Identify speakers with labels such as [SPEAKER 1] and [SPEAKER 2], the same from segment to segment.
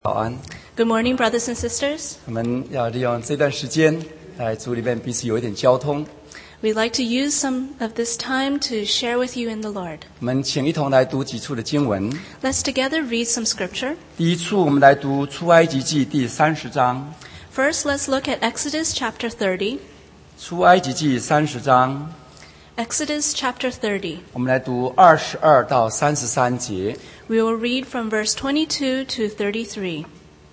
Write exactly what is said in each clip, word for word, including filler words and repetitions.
[SPEAKER 1] 早安。
[SPEAKER 2] Good morning, brothers and sisters.
[SPEAKER 1] 我们要利用这段时间来组里面彼此有一点交通。
[SPEAKER 2] We'd like to use some of this time to share with you in the Lord.
[SPEAKER 1] 我们请一同来读几处的经文。
[SPEAKER 2] Let's together read some scripture.
[SPEAKER 1] 第一处，我们来读出埃及记第三十章。
[SPEAKER 2] First, let's look at Exodus chapter thirty.
[SPEAKER 1] 出埃及记三十章，
[SPEAKER 2] Exodus chapter thirty.
[SPEAKER 1] 我们来读二十二到三十三节。
[SPEAKER 2] We will read from verse twenty-two to thirty-three.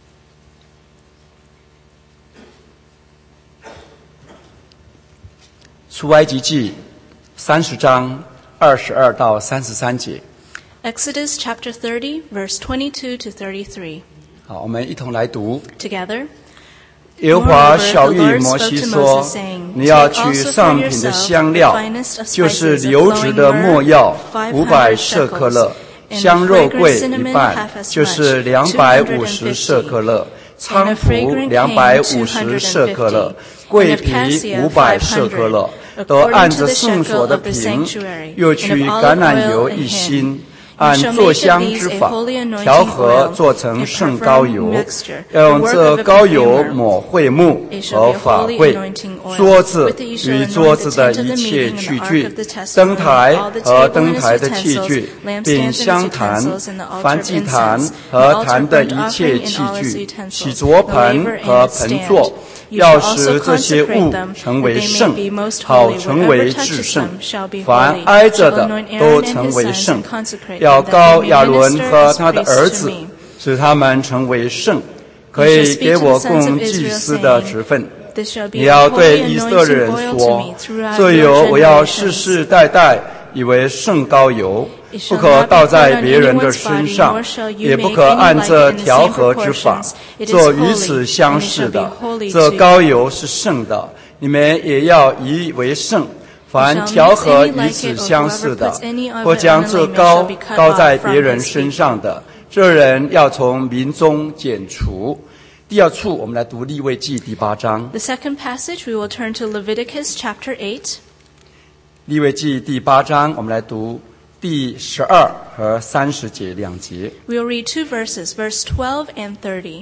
[SPEAKER 1] 出埃及记三十章二十二到三十三节。
[SPEAKER 2] Exodus chapter thirty, verse twenty-two to thirty-three.
[SPEAKER 1] 好，我们一同来读。
[SPEAKER 2] Together.
[SPEAKER 1] 耶和华晓谕摩西说：“你要取上品的香料，就是流质的没药，五百舍克勒；香肉桂一半，就是两百五十舍克勒；菖蒲两百五十舍克勒；桂皮五百舍克勒，都按着圣所的瓶，又取橄榄油一斤。” 按做香之法调和，做成圣膏油，要用这膏油抹会幕和法会、桌子与桌子的一切器具、灯台和灯台的器具，并香坛、燔祭坛和坛的一切器具、洗濯盆和盆座。 要使这些物成为圣，好成为至圣。凡挨着的都成为圣。要膏亚伦和他的儿子，使他们成为圣，可以给我供祭司的职分。你要对以色列人说：这油我要世世代代以为圣膏油。 不可倒在别人的身上，也不可按这调和之法做与此相似的。这膏油是圣的，你们也要以为圣。凡调和与此相似的，或将这膏膏在别人身上的，这人要从民中剪除。第二处，我们来读利未记第八章。
[SPEAKER 2] The second passage, we will turn to Leviticus chapter eight.
[SPEAKER 1] 利未记第八章，我们来读 第十二和三十节两节。
[SPEAKER 2] We will read two verses, verse twelve and thirty.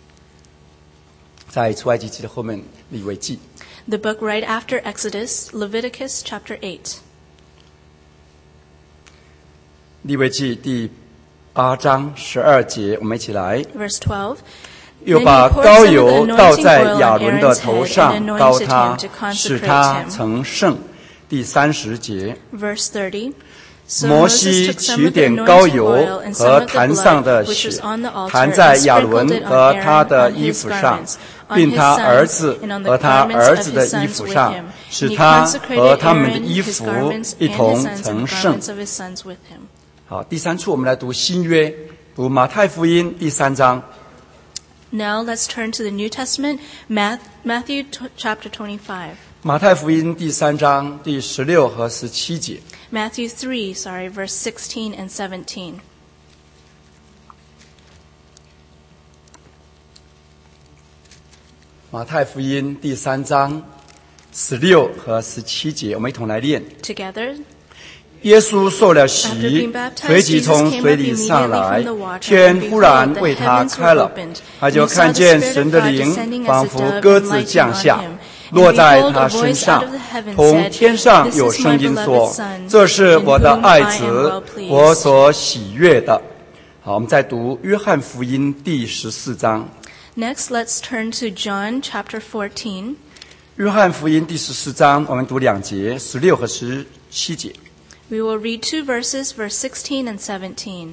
[SPEAKER 1] 在出埃及记的后面，利未记。
[SPEAKER 2] The book right after Exodus, Leviticus chapter eight.
[SPEAKER 1] 利未记第八章十二节，我们一起来。
[SPEAKER 2] Verse twelve.
[SPEAKER 1] 又把膏油倒在亚伦的头上，膏他，使他成圣。第三十节。
[SPEAKER 2] Verse thirty.
[SPEAKER 1] 摩西取点膏油和坛上的血，弹在亚伦和他的衣服上，并他儿子和他儿子的衣服上，使他和他们的衣服一同成圣。好，第三处我们来读新约，读马太福音第三章。
[SPEAKER 2] Now let's turn to the New Testament, Matthew chapter twenty-five.
[SPEAKER 1] 马太福音第三章第十六和十七节。
[SPEAKER 2] Matthew three, sorry, verse sixteen and seventeen.
[SPEAKER 1] 马太福音第三章十六和十七节，我们一同来念。
[SPEAKER 2] Together.
[SPEAKER 1] 耶稣受了洗，随即从水里上来，天忽然为他开了，他就看见神的灵仿佛鸽子降下，落在他身上。从天上有声音说：“这是我的爱子，我所喜悦的。”好，我们再读约翰福音第十四章。
[SPEAKER 2] Next, let's turn to John chapter fourteen.
[SPEAKER 1] 约翰福音第十四章，我们读两节，十六和十七节。
[SPEAKER 2] We will read two verses, verse sixteen and seventeen.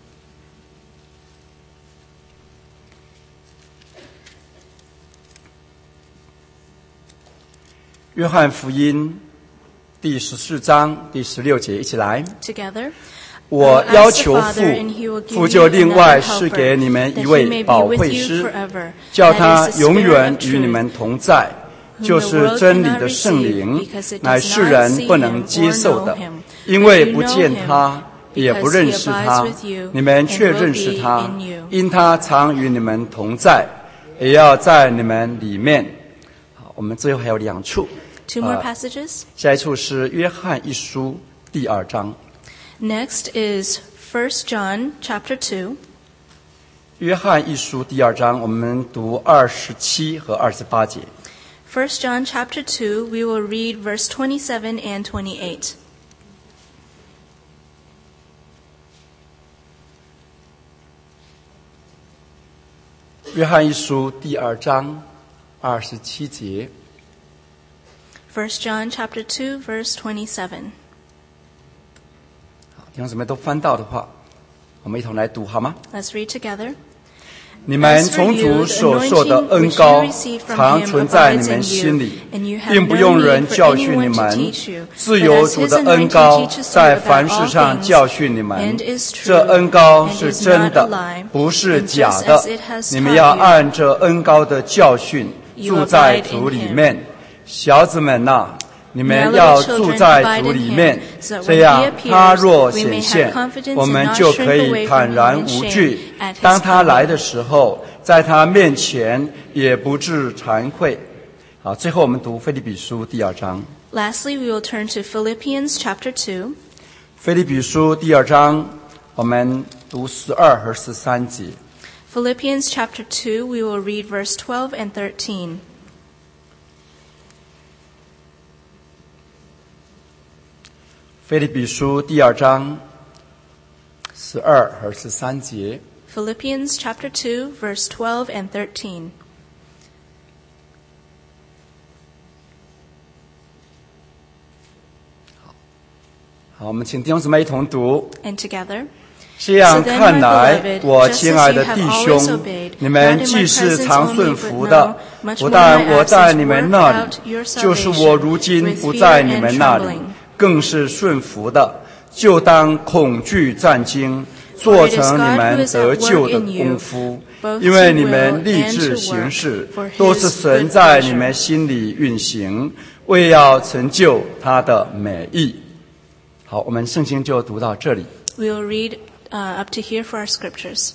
[SPEAKER 1] 约翰福音第十四章第十六节，一起来。
[SPEAKER 2] Together.
[SPEAKER 1] 我要求父，父就另外赐给你们一位保惠师，叫他永远与你们同在，就是真理的圣灵，乃世人不能接受的，因为不见他，也不认识他，你们却认识他，因他常与你们同在，也要在你们里面。好，我们最后还有两处。
[SPEAKER 2] Two more passages.
[SPEAKER 1] 下一处是约翰一书第二章。
[SPEAKER 2] Next is First John chapter two.
[SPEAKER 1] 约翰一书第二章，我们读二十七和二十八节。
[SPEAKER 2] First John chapter two, we will read verse twenty-seven and twenty-eight.
[SPEAKER 1] 约翰一书第二章二十七节。
[SPEAKER 2] First John chapter two, verse twenty-seven.
[SPEAKER 1] 好，弟兄姊妹都翻到的话，我们一同来读好吗？
[SPEAKER 2] Let's read together.
[SPEAKER 1] 你们从主所受的恩膏常存在你们心里，并不用人教训你们，自有主的恩膏在凡事上教训你们。这恩膏是真的，不是假的。你们要按这恩膏的教训住在主里面。小子们哪，你们要住在主里面，这样他若显现，我们就可以坦然无惧。当他来的时候，在他面前也不致惭愧。好，最后我们读腓立比书第二章。
[SPEAKER 2] Lastly, we will turn to Philippians chapter two.
[SPEAKER 1] 腓立比书第二章，我们读十二和十三节。
[SPEAKER 2] Philippians chapter two, we will read verse twelve and thirteen.
[SPEAKER 1] 腓立比书第二章十二和十三节。
[SPEAKER 2] Philippians chapter two, verse twelve and thirteen.
[SPEAKER 1] 好，我们请弟兄姊妹一同读。
[SPEAKER 2] And together.
[SPEAKER 1] 这样看来，我亲爱的弟兄，你们既是常顺服的，不但我在你们那里，就是我如今不在你们那里，更是顺服的，就当恐惧战惊，做成你们得救的功夫，因为你们立志行事，都是神在你们心里运行，为要成就他的美意。好，我们圣经就读到这里。
[SPEAKER 2] We will read uh, up to here for our scriptures.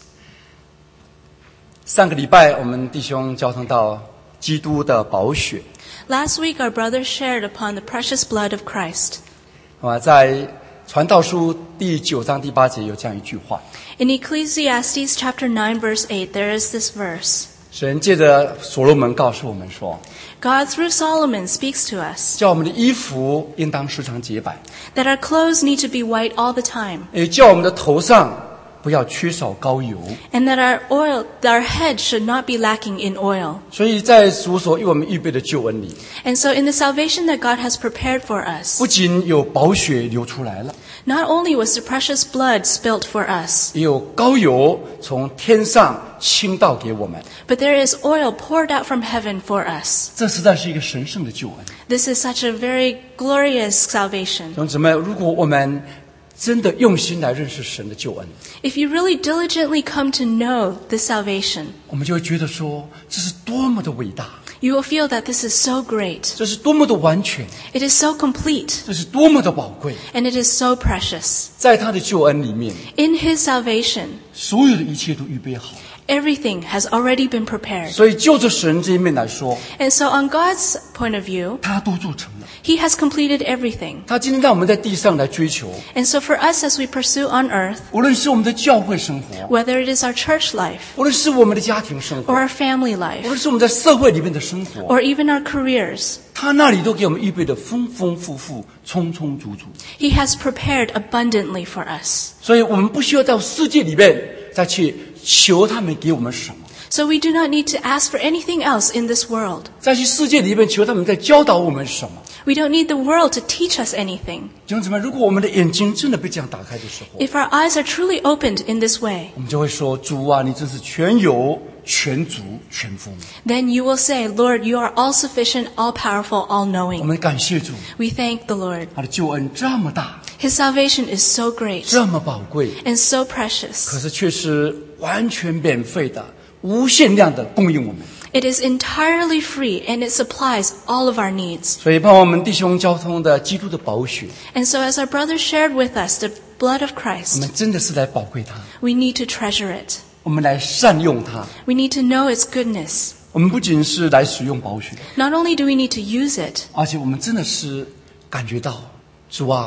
[SPEAKER 1] 上个礼拜我们弟兄交通到基督的宝血。
[SPEAKER 2] Last week our brothers shared upon the precious blood of Christ.
[SPEAKER 1] 啊，在传道书第九章第八节有这样一句话。
[SPEAKER 2] In Ecclesiastes chapter nine verse eight, there is this verse.
[SPEAKER 1] 神借着所罗门告诉我们说，
[SPEAKER 2] God through Solomon speaks to us
[SPEAKER 1] 叫我们的衣服应当时常洁白，
[SPEAKER 2] that our clothes need to be white all the time,
[SPEAKER 1] 也叫我们的头上不要缺少膏油。
[SPEAKER 2] and that our oil, that our head should not be lacking in oil.
[SPEAKER 1] 所以在主所为我们预备的救恩里，
[SPEAKER 2] And so in the salvation that God has prepared for us,
[SPEAKER 1] 不仅有宝血流出来了，
[SPEAKER 2] not only was the precious blood spilt for us,
[SPEAKER 1] 也有膏油从天上倾倒给我们。
[SPEAKER 2] but there is oil poured out from heaven for us.
[SPEAKER 1] 这实在是一个神圣的救恩。
[SPEAKER 2] This is such a very glorious salvation.
[SPEAKER 1] 弟兄姊妹，如果我们真的用心来认识神的救恩，
[SPEAKER 2] If you really diligently come to know this salvation,
[SPEAKER 1] 我们就会觉得说，这是多么的伟大，
[SPEAKER 2] you will feel that this is so great.
[SPEAKER 1] 这是多么的完全，
[SPEAKER 2] It is so complete,
[SPEAKER 1] 这是多么的宝贵。
[SPEAKER 2] and it is so precious.
[SPEAKER 1] 在他的救恩里面，
[SPEAKER 2] In His salvation,
[SPEAKER 1] 所有的一切都预备好。
[SPEAKER 2] everything has already been prepared.
[SPEAKER 1] 所以就着神这一面来说，
[SPEAKER 2] And so on God's point of view,
[SPEAKER 1] 他都做成了。
[SPEAKER 2] He has completed everything.
[SPEAKER 1] 他今天让我们在地上来追求，
[SPEAKER 2] And so for us as we pursue on earth,
[SPEAKER 1] 无论是我们的教会生活，
[SPEAKER 2] whether it is our church life
[SPEAKER 1] 无论是我们的家庭生
[SPEAKER 2] or
[SPEAKER 1] 活，
[SPEAKER 2] our family
[SPEAKER 1] 无
[SPEAKER 2] life
[SPEAKER 1] 论是我们在社会里面的生活，
[SPEAKER 2] or even our careers,
[SPEAKER 1] 他那里都给我们预备的丰丰富富、充充足足。
[SPEAKER 2] He has prepared abundantly for us.
[SPEAKER 1] 所以我们不需要到世界里面再去求他们给我们什么，
[SPEAKER 2] So we do not need to ask for anything else in this world.
[SPEAKER 1] 再去世界里面求他们在教导我们什么。
[SPEAKER 2] We don't need the world to teach us anything.
[SPEAKER 1] 弟兄姊妹，如果我们的眼睛真的被这样打开的时候，
[SPEAKER 2] If our eyes are truly opened in this way,
[SPEAKER 1] 我们就会说：主啊，你真是全有、全足、全丰。
[SPEAKER 2] then you will say, Lord, you are all sufficient, all powerful, all
[SPEAKER 1] 我
[SPEAKER 2] knowing.
[SPEAKER 1] 们感谢主，
[SPEAKER 2] We thank the Lord.
[SPEAKER 1] 他的救恩这么大，
[SPEAKER 2] His salvation is so great
[SPEAKER 1] 这么宝贵，
[SPEAKER 2] and so
[SPEAKER 1] 可
[SPEAKER 2] precious.
[SPEAKER 1] 是却是完全免费的、无限量的供应我们。
[SPEAKER 2] It is entirely free and it supplies all of our needs.
[SPEAKER 1] 所以，盼望我们弟兄交通的基督的宝血，
[SPEAKER 2] And so as our brothers shared with us the blood of
[SPEAKER 1] 我
[SPEAKER 2] Christ,
[SPEAKER 1] 们真的是来宝贵它，
[SPEAKER 2] we need to treasure it.
[SPEAKER 1] 我们来善用它。
[SPEAKER 2] We need to know its goodness.
[SPEAKER 1] 我们不仅是来使用宝血，
[SPEAKER 2] Not only do we need to use it,
[SPEAKER 1] 而且我们真的是感觉到，主啊，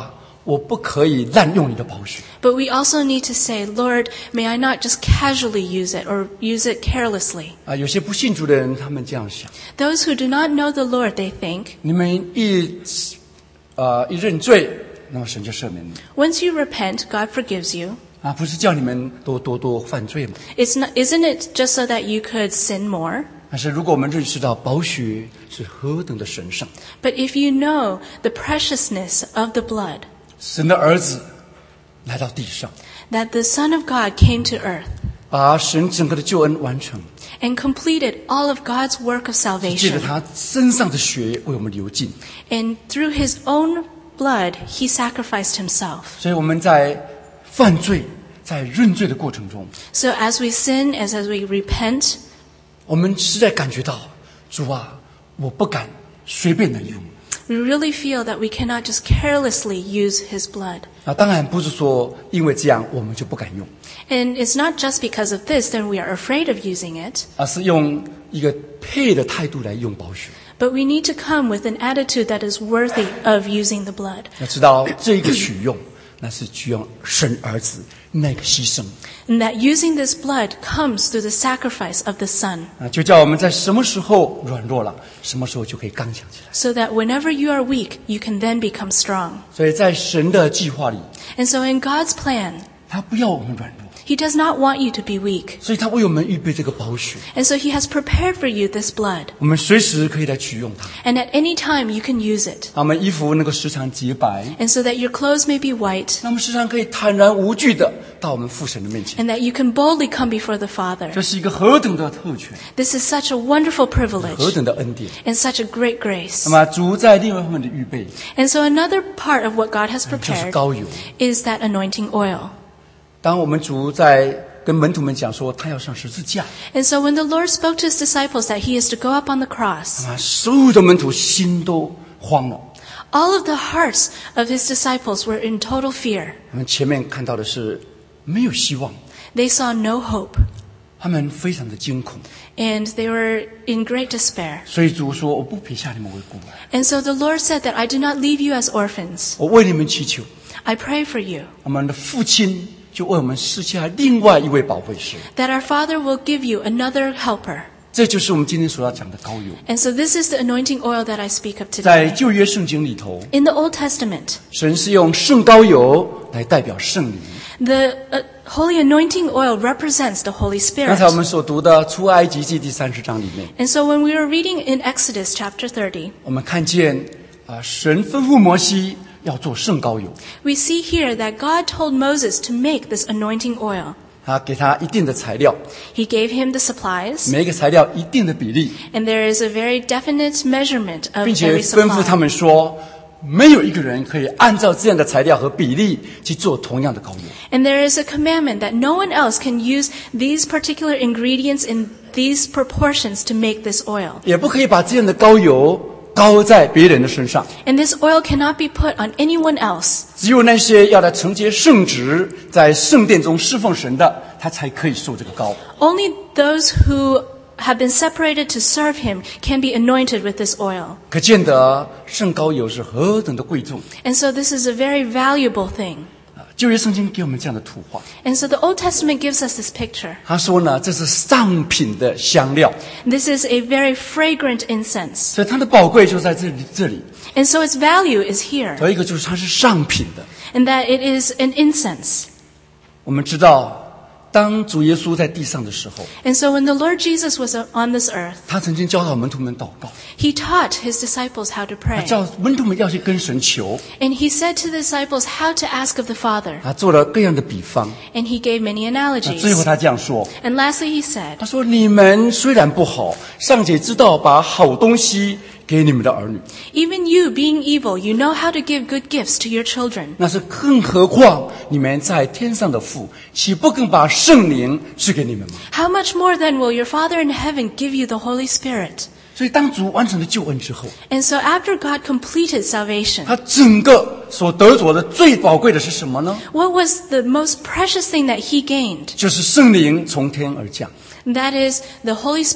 [SPEAKER 1] 我不可以滥用你的宝血。
[SPEAKER 2] But we also need to say, Lord, may I not just casually use it or use it carelessly.
[SPEAKER 1] 啊，有些不信主的人，他们这样想：
[SPEAKER 2] Those who do not know the Lord, they think,
[SPEAKER 1] 你们一呃一认罪，那么神就赦免你
[SPEAKER 2] once you repent, God forgives you.
[SPEAKER 1] 啊，不是叫你们多多多犯罪吗？
[SPEAKER 2] It's not, isn't it just so that you could sin more?
[SPEAKER 1] 但是如果我们认识到宝血是何等的神圣，
[SPEAKER 2] But if you know the preciousness of the blood,
[SPEAKER 1] 神的儿子来到地上，
[SPEAKER 2] that the Son of God came to earth
[SPEAKER 1] 把神整个的救恩完成，
[SPEAKER 2] and completed all of God's work of
[SPEAKER 1] 借着
[SPEAKER 2] salvation.
[SPEAKER 1] 他身上的血为我们流尽，
[SPEAKER 2] And through his own blood, he sacrificed himself.
[SPEAKER 1] 所以我们在犯罪、在认罪的过程中，
[SPEAKER 2] So as we sin, as, as we repent,
[SPEAKER 1] 我们实在感觉到，主啊，我不敢随便的用。
[SPEAKER 2] we really feel that we cannot just carelessly use his blood.
[SPEAKER 1] 啊，当然不是说因为这样我们就不敢用，
[SPEAKER 2] And it's not just because of this, then we are afraid of using it.
[SPEAKER 1] 而是用一个配的态度来用宝血。
[SPEAKER 2] But we need to come with an attitude that is worthy of using the blood.
[SPEAKER 1] 要知道这一个取用，那是取用神儿子那个牺牲
[SPEAKER 2] And that using this blood comes through the sacrifice of the Son.
[SPEAKER 1] 啊，就叫我们在什么时候软弱了，什么时候就可以刚强起来。
[SPEAKER 2] So that whenever you are weak, you can then become strong.
[SPEAKER 1] 所以在神的计划里，
[SPEAKER 2] And so in God's plan,
[SPEAKER 1] 他不要我们软弱，
[SPEAKER 2] he does not want you to be weak.
[SPEAKER 1] 所以他为我们预备这个宝血，
[SPEAKER 2] And so he has prepared for you this blood.
[SPEAKER 1] 我们随时可以来取用它。
[SPEAKER 2] And at any time you can use it.
[SPEAKER 1] 我们衣服能够时常洁白，
[SPEAKER 2] And so that your clothes may be white.
[SPEAKER 1] 那么时常可以坦然无惧的到我们父神的面前。
[SPEAKER 2] And that you can boldly come before the Father.
[SPEAKER 1] 这是一个何等的特权，
[SPEAKER 2] This is such a wonderful
[SPEAKER 1] 何
[SPEAKER 2] privilege
[SPEAKER 1] 等的恩典。
[SPEAKER 2] and such a great grace.
[SPEAKER 1] 那么主在另外一方面的预备，
[SPEAKER 2] And so another part of what God has
[SPEAKER 1] 就是
[SPEAKER 2] prepared
[SPEAKER 1] 膏油。
[SPEAKER 2] is that anointing oil.
[SPEAKER 1] 当我们主在跟门徒们讲说他要上十字架，
[SPEAKER 2] And so when the Lord spoke to his disciples that he is to go up on the cross,
[SPEAKER 1] 啊，所有的门徒心都慌了。
[SPEAKER 2] all of the hearts of his disciples were in total fear.
[SPEAKER 1] 我们前面看到的是没有希望，
[SPEAKER 2] They saw no hope
[SPEAKER 1] 他们非常的惊恐，
[SPEAKER 2] and they were in great despair.
[SPEAKER 1] 所以主说：“我不撇下你们为孤儿，
[SPEAKER 2] And so the Lord said that I do not leave you as orphans.
[SPEAKER 1] 我为你们祈求。
[SPEAKER 2] I pray for you ”
[SPEAKER 1] 我们的父亲就为我们施下另外一位宝贝师，
[SPEAKER 2] that our Father will give you another helper.
[SPEAKER 1] 这就是我们今天所要讲的膏油。
[SPEAKER 2] And so this is the anointing oil that I speak of
[SPEAKER 1] 在
[SPEAKER 2] today.
[SPEAKER 1] 旧约圣经里头，
[SPEAKER 2] In the Old Testament,
[SPEAKER 1] 神是用圣膏油来代表圣灵。
[SPEAKER 2] the uh, holy anointing oil represents the Holy
[SPEAKER 1] 刚才我
[SPEAKER 2] Spirit.
[SPEAKER 1] 们所读的出埃及记第三十章里面，
[SPEAKER 2] And so when we were reading in Exodus chapter thirty,
[SPEAKER 1] 我们看见啊，神吩咐摩西要做圣膏油，
[SPEAKER 2] we see here that God told Moses to make this anointing oil.
[SPEAKER 1] 他给他一定的材料，
[SPEAKER 2] He gave him the supplies,
[SPEAKER 1] 每一个材料一定的比例，
[SPEAKER 2] and there is a very definite measurement of
[SPEAKER 1] 并且
[SPEAKER 2] every
[SPEAKER 1] 吩咐他
[SPEAKER 2] supply.
[SPEAKER 1] 们说，没有一个人可以按照这样的材料和比例去做同样的膏油。
[SPEAKER 2] And there is a commandment that no one else can use these particular ingredients in these proportions to make this oil.
[SPEAKER 1] 也不可以把这样的膏油膏在别人的身上，
[SPEAKER 2] And this oil cannot be put on anyone else.
[SPEAKER 1] 只有那些要来承接圣职，在圣殿中侍奉神的，他才可以受这个膏。
[SPEAKER 2] Only those who have been separated to serve him can be anointed with this oil.
[SPEAKER 1] 可见得圣膏油是何等的贵重。
[SPEAKER 2] And so this is a very valuable thing.
[SPEAKER 1] 啊，旧约圣经给我们这样的图画，
[SPEAKER 2] And so the Old Testament gives us this picture.
[SPEAKER 1] 他说呢，这是上品的香料，
[SPEAKER 2] This is a very fragrant incense.
[SPEAKER 1] 所以它的宝贵就在这里这里。
[SPEAKER 2] And so its value is here.
[SPEAKER 1] 还有一个就是它是上品的。
[SPEAKER 2] And that it is an incense.
[SPEAKER 1] 我们知道，当主耶稣在地上的时候，
[SPEAKER 2] And so when the Lord Jesus was on this earth,
[SPEAKER 1] 他曾经教导门徒们祷告，
[SPEAKER 2] he taught his disciples how to
[SPEAKER 1] 他
[SPEAKER 2] pray.
[SPEAKER 1] 叫门徒们要去跟神求，
[SPEAKER 2] And he said to the disciples how to ask of the Father.
[SPEAKER 1] 他做了各样的比方。
[SPEAKER 2] And he gave many
[SPEAKER 1] 那最后
[SPEAKER 2] analogies.
[SPEAKER 1] 他这样说，
[SPEAKER 2] And lastly he said,
[SPEAKER 1] 他说：“你们虽然不好，尚且知道把好东西给你们的儿女，
[SPEAKER 2] even you being evil, you know how to give good gifts to your children.
[SPEAKER 1] 那是更何况你们在天上的父，岂不更把圣灵赐给你们吗？”
[SPEAKER 2] How much more then will your Father in heaven give you the Holy Spirit?
[SPEAKER 1] 所以当主完成了救恩之后，
[SPEAKER 2] And so after God completed salvation,
[SPEAKER 1] 他整个所得着的最宝贵的是什么呢？
[SPEAKER 2] what was the most precious thing that he gained?
[SPEAKER 1] 就是圣灵从天而降。
[SPEAKER 2] That is the Holy Spirit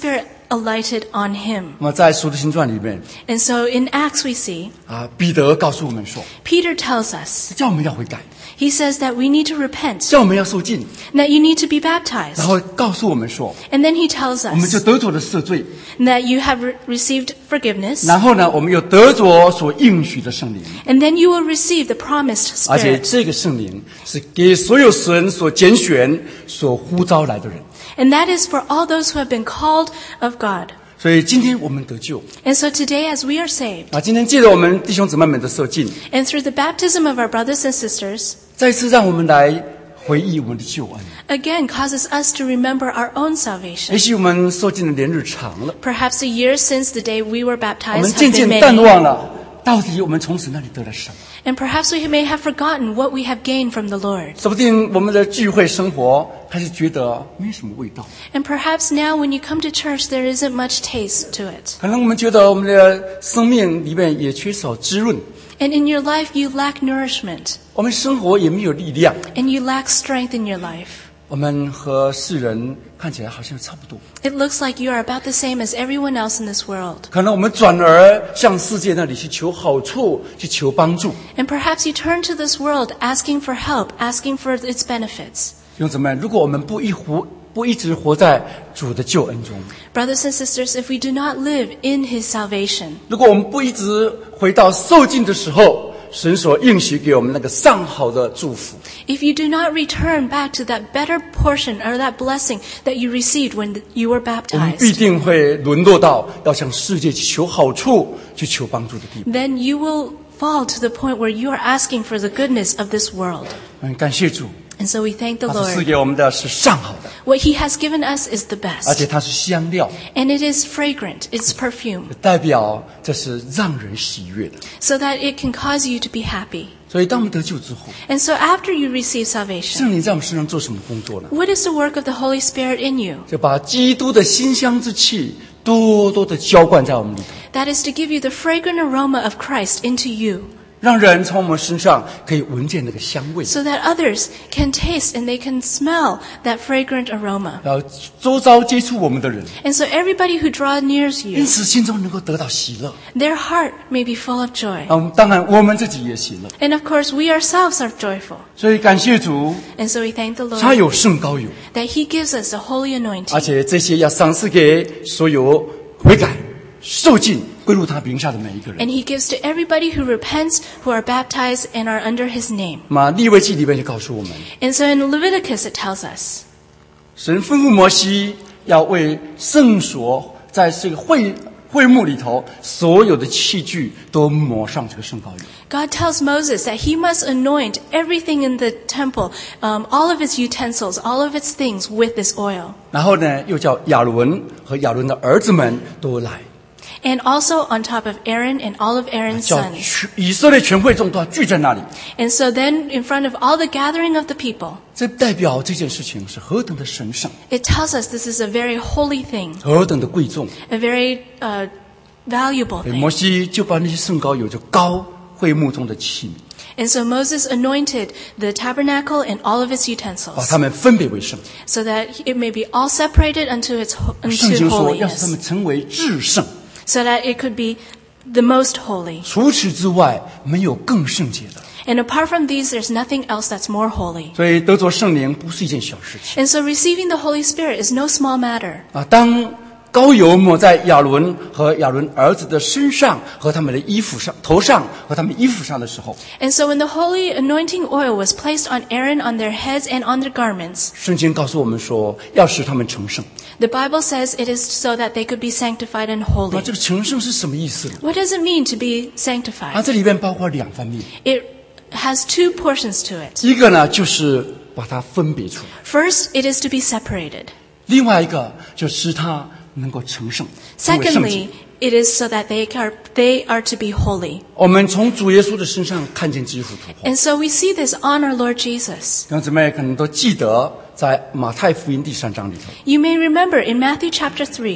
[SPEAKER 2] alighted on him.
[SPEAKER 1] 那么在《使徒行传》里面
[SPEAKER 2] And so in Acts we see,
[SPEAKER 1] 啊，彼得告诉我们说，
[SPEAKER 2] Peter tells us,
[SPEAKER 1] 叫我们要悔改，
[SPEAKER 2] he says that we need to repent,
[SPEAKER 1] 叫我们要受浸，
[SPEAKER 2] that you need to be
[SPEAKER 1] 然
[SPEAKER 2] baptized.
[SPEAKER 1] 后告诉我们说，
[SPEAKER 2] And then he tells
[SPEAKER 1] 我们就
[SPEAKER 2] us
[SPEAKER 1] 得着了赦罪，
[SPEAKER 2] that you have re- received forgiveness,
[SPEAKER 1] 然后呢，我们又得着所应许的圣灵，
[SPEAKER 2] and then you will receive the promised
[SPEAKER 1] 而且
[SPEAKER 2] Spirit.
[SPEAKER 1] 这个圣灵是给所有神所拣选、所呼召来的人。
[SPEAKER 2] And that is for all those who have been called of God.
[SPEAKER 1] 所以今天我们得救
[SPEAKER 2] And so today as we are saved,
[SPEAKER 1] 啊，今天借着我们弟兄姊妹们的受浸，
[SPEAKER 2] and through the baptism of our brothers and sisters,
[SPEAKER 1] 再次让我们来回忆我们的救恩。
[SPEAKER 2] again causes us to remember our own
[SPEAKER 1] 也
[SPEAKER 2] salvation.
[SPEAKER 1] 许我们受浸的年日长了，
[SPEAKER 2] Perhaps a year since the day we were
[SPEAKER 1] 我们
[SPEAKER 2] baptized
[SPEAKER 1] 渐
[SPEAKER 2] have
[SPEAKER 1] 渐
[SPEAKER 2] been
[SPEAKER 1] 淡
[SPEAKER 2] many.
[SPEAKER 1] 忘了到底我们从神那里得了什么。
[SPEAKER 2] And perhaps we may have forgotten what we have gained from the Lord.
[SPEAKER 1] 说不定我们的聚会生活开始觉得没什么味道，
[SPEAKER 2] And perhaps now when you come to church, there isn't much taste to it.
[SPEAKER 1] 可能我们觉得我们的生命里面也缺少滋润，
[SPEAKER 2] And in your life, you lack nourishment.
[SPEAKER 1] 我们生活也没有力量，
[SPEAKER 2] And you lack strength in your life.
[SPEAKER 1] 我们和世人看起来好像差不多，
[SPEAKER 2] It looks like you are about the same as everyone else in this world.
[SPEAKER 1] 可能我们转而向世界那里去求好处，去求帮助。
[SPEAKER 2] And perhaps you turn to this world asking for help, asking for its benefits.
[SPEAKER 1] 弟兄姊妹，如果我们不一活不一直活在主的救恩中，
[SPEAKER 2] Brothers and sisters, if we do not live in His salvation,
[SPEAKER 1] 如果我们不一直回到受浸的时候，神所应许给我们那个上好的祝福，
[SPEAKER 2] if you do not return back to that better portion or that blessing that you received when you were
[SPEAKER 1] 我们必
[SPEAKER 2] baptized,
[SPEAKER 1] 定会沦落到要向世界去求好处、去求帮助的地步。
[SPEAKER 2] then you will fall to the point where you are asking for the goodness of this world.
[SPEAKER 1] 嗯，感谢主，
[SPEAKER 2] And so we thank the
[SPEAKER 1] 他是赐
[SPEAKER 2] Lord.
[SPEAKER 1] 给我们的是上好的，
[SPEAKER 2] What He has given us is the
[SPEAKER 1] 而且
[SPEAKER 2] best.
[SPEAKER 1] 它是香料，
[SPEAKER 2] And it is fragrant, it's perfume,
[SPEAKER 1] 代表这是让人喜悦的。
[SPEAKER 2] so that it can cause you to be happy.
[SPEAKER 1] 所以，当我们得救之后，
[SPEAKER 2] And so after you receive salvation,
[SPEAKER 1] 圣灵在我们身上做什么工作呢？
[SPEAKER 2] what is the work of the Holy Spirit in you?
[SPEAKER 1] 就把基督的馨香之气多多的浇灌在我们里头，
[SPEAKER 2] That is to give you the fragrant aroma of Christ into you,
[SPEAKER 1] 让人从我们身上可以闻见那个香味，
[SPEAKER 2] so that others can taste and they can smell that fragrant aroma.
[SPEAKER 1] 然后周遭接触我们的人，
[SPEAKER 2] And so everybody who draws near
[SPEAKER 1] 因
[SPEAKER 2] you,
[SPEAKER 1] 此心中能够得到喜乐。
[SPEAKER 2] their heart may be full of joy.
[SPEAKER 1] 嗯，当然我们自己也喜乐。
[SPEAKER 2] And of course, we ourselves are joyful.
[SPEAKER 1] 所以感谢主，
[SPEAKER 2] And so we thank the
[SPEAKER 1] 他
[SPEAKER 2] Lord
[SPEAKER 1] 有圣高有，
[SPEAKER 2] that He gives us the holy
[SPEAKER 1] 而
[SPEAKER 2] anointing.
[SPEAKER 1] 且这些要赏赐给所有悔改、受尽、归入他名下的每一个人。
[SPEAKER 2] And He gives to everybody who repents, who are baptized, and are under His name.
[SPEAKER 1] 那么利未记里面就告诉我们，
[SPEAKER 2] And so in Leviticus it tells us
[SPEAKER 1] 神吩咐摩西要为圣所在这个会会幕里头所有的器具都抹上这个圣膏油。
[SPEAKER 2] God tells Moses that he must anoint everything in the temple, um, all of its utensils, all of its things with this oil.
[SPEAKER 1] 然后呢，又叫亚伦和亚伦的儿子们都来，
[SPEAKER 2] And also on top of Aaron and all of Aaron's
[SPEAKER 1] 叫
[SPEAKER 2] sons.
[SPEAKER 1] 全以色列全会众都要聚在那里。
[SPEAKER 2] And so then in front of all the gathering of the people,
[SPEAKER 1] 这代表这件事情是何等的神圣，
[SPEAKER 2] it tells us this is a very holy thing,
[SPEAKER 1] 何等的贵重。
[SPEAKER 2] a very uh, valuable
[SPEAKER 1] 所以摩
[SPEAKER 2] thing.
[SPEAKER 1] 西就把那些圣膏油就膏会幕中的器皿，
[SPEAKER 2] And so Moses anointed the tabernacle and all of its
[SPEAKER 1] 把
[SPEAKER 2] utensils
[SPEAKER 1] 它们分别为圣。
[SPEAKER 2] so that it may be all separated unto its ho-
[SPEAKER 1] 圣
[SPEAKER 2] unto
[SPEAKER 1] 经说，要使他
[SPEAKER 2] holiness,
[SPEAKER 1] 们成为至圣，
[SPEAKER 2] so that it could be the most holy.
[SPEAKER 1] 除此之外没有更圣洁的。
[SPEAKER 2] And apart from these, there's nothing else that's more holy.
[SPEAKER 1] 所以得着圣灵不是一件小事情
[SPEAKER 2] And so receiving the Holy Spirit is no small matter.
[SPEAKER 1] 啊！当膏油抹在亚伦和亚伦儿子的身上和他们的衣服上、头上和他们衣服上的时候，
[SPEAKER 2] And so when the holy anointing oil was placed on Aaron, on their heads, and on their garments,
[SPEAKER 1] 圣经告诉我们说，要使他们成圣。
[SPEAKER 2] the Bible says it is so that they could be sanctified and
[SPEAKER 1] 那
[SPEAKER 2] holy.
[SPEAKER 1] 这个成圣是什么意思呢？
[SPEAKER 2] What does it mean to be
[SPEAKER 1] 啊，
[SPEAKER 2] sanctified?
[SPEAKER 1] 这里边包括两方面，
[SPEAKER 2] It has two portions to it.
[SPEAKER 1] 一个呢就是把它分别出来，
[SPEAKER 2] First, it is to be separated.
[SPEAKER 1] 另外一个就使它能够成圣，成为圣洁
[SPEAKER 2] Secondly, it is so that they are, they are to be holy.
[SPEAKER 1] 我们从主耶稣的身上看见基督图画。
[SPEAKER 2] And so we see this on our Lord Jesus.
[SPEAKER 1] 弟兄姊妹可能都记得，在马太福音第三章里头，
[SPEAKER 2] You may remember in Matthew chapter three,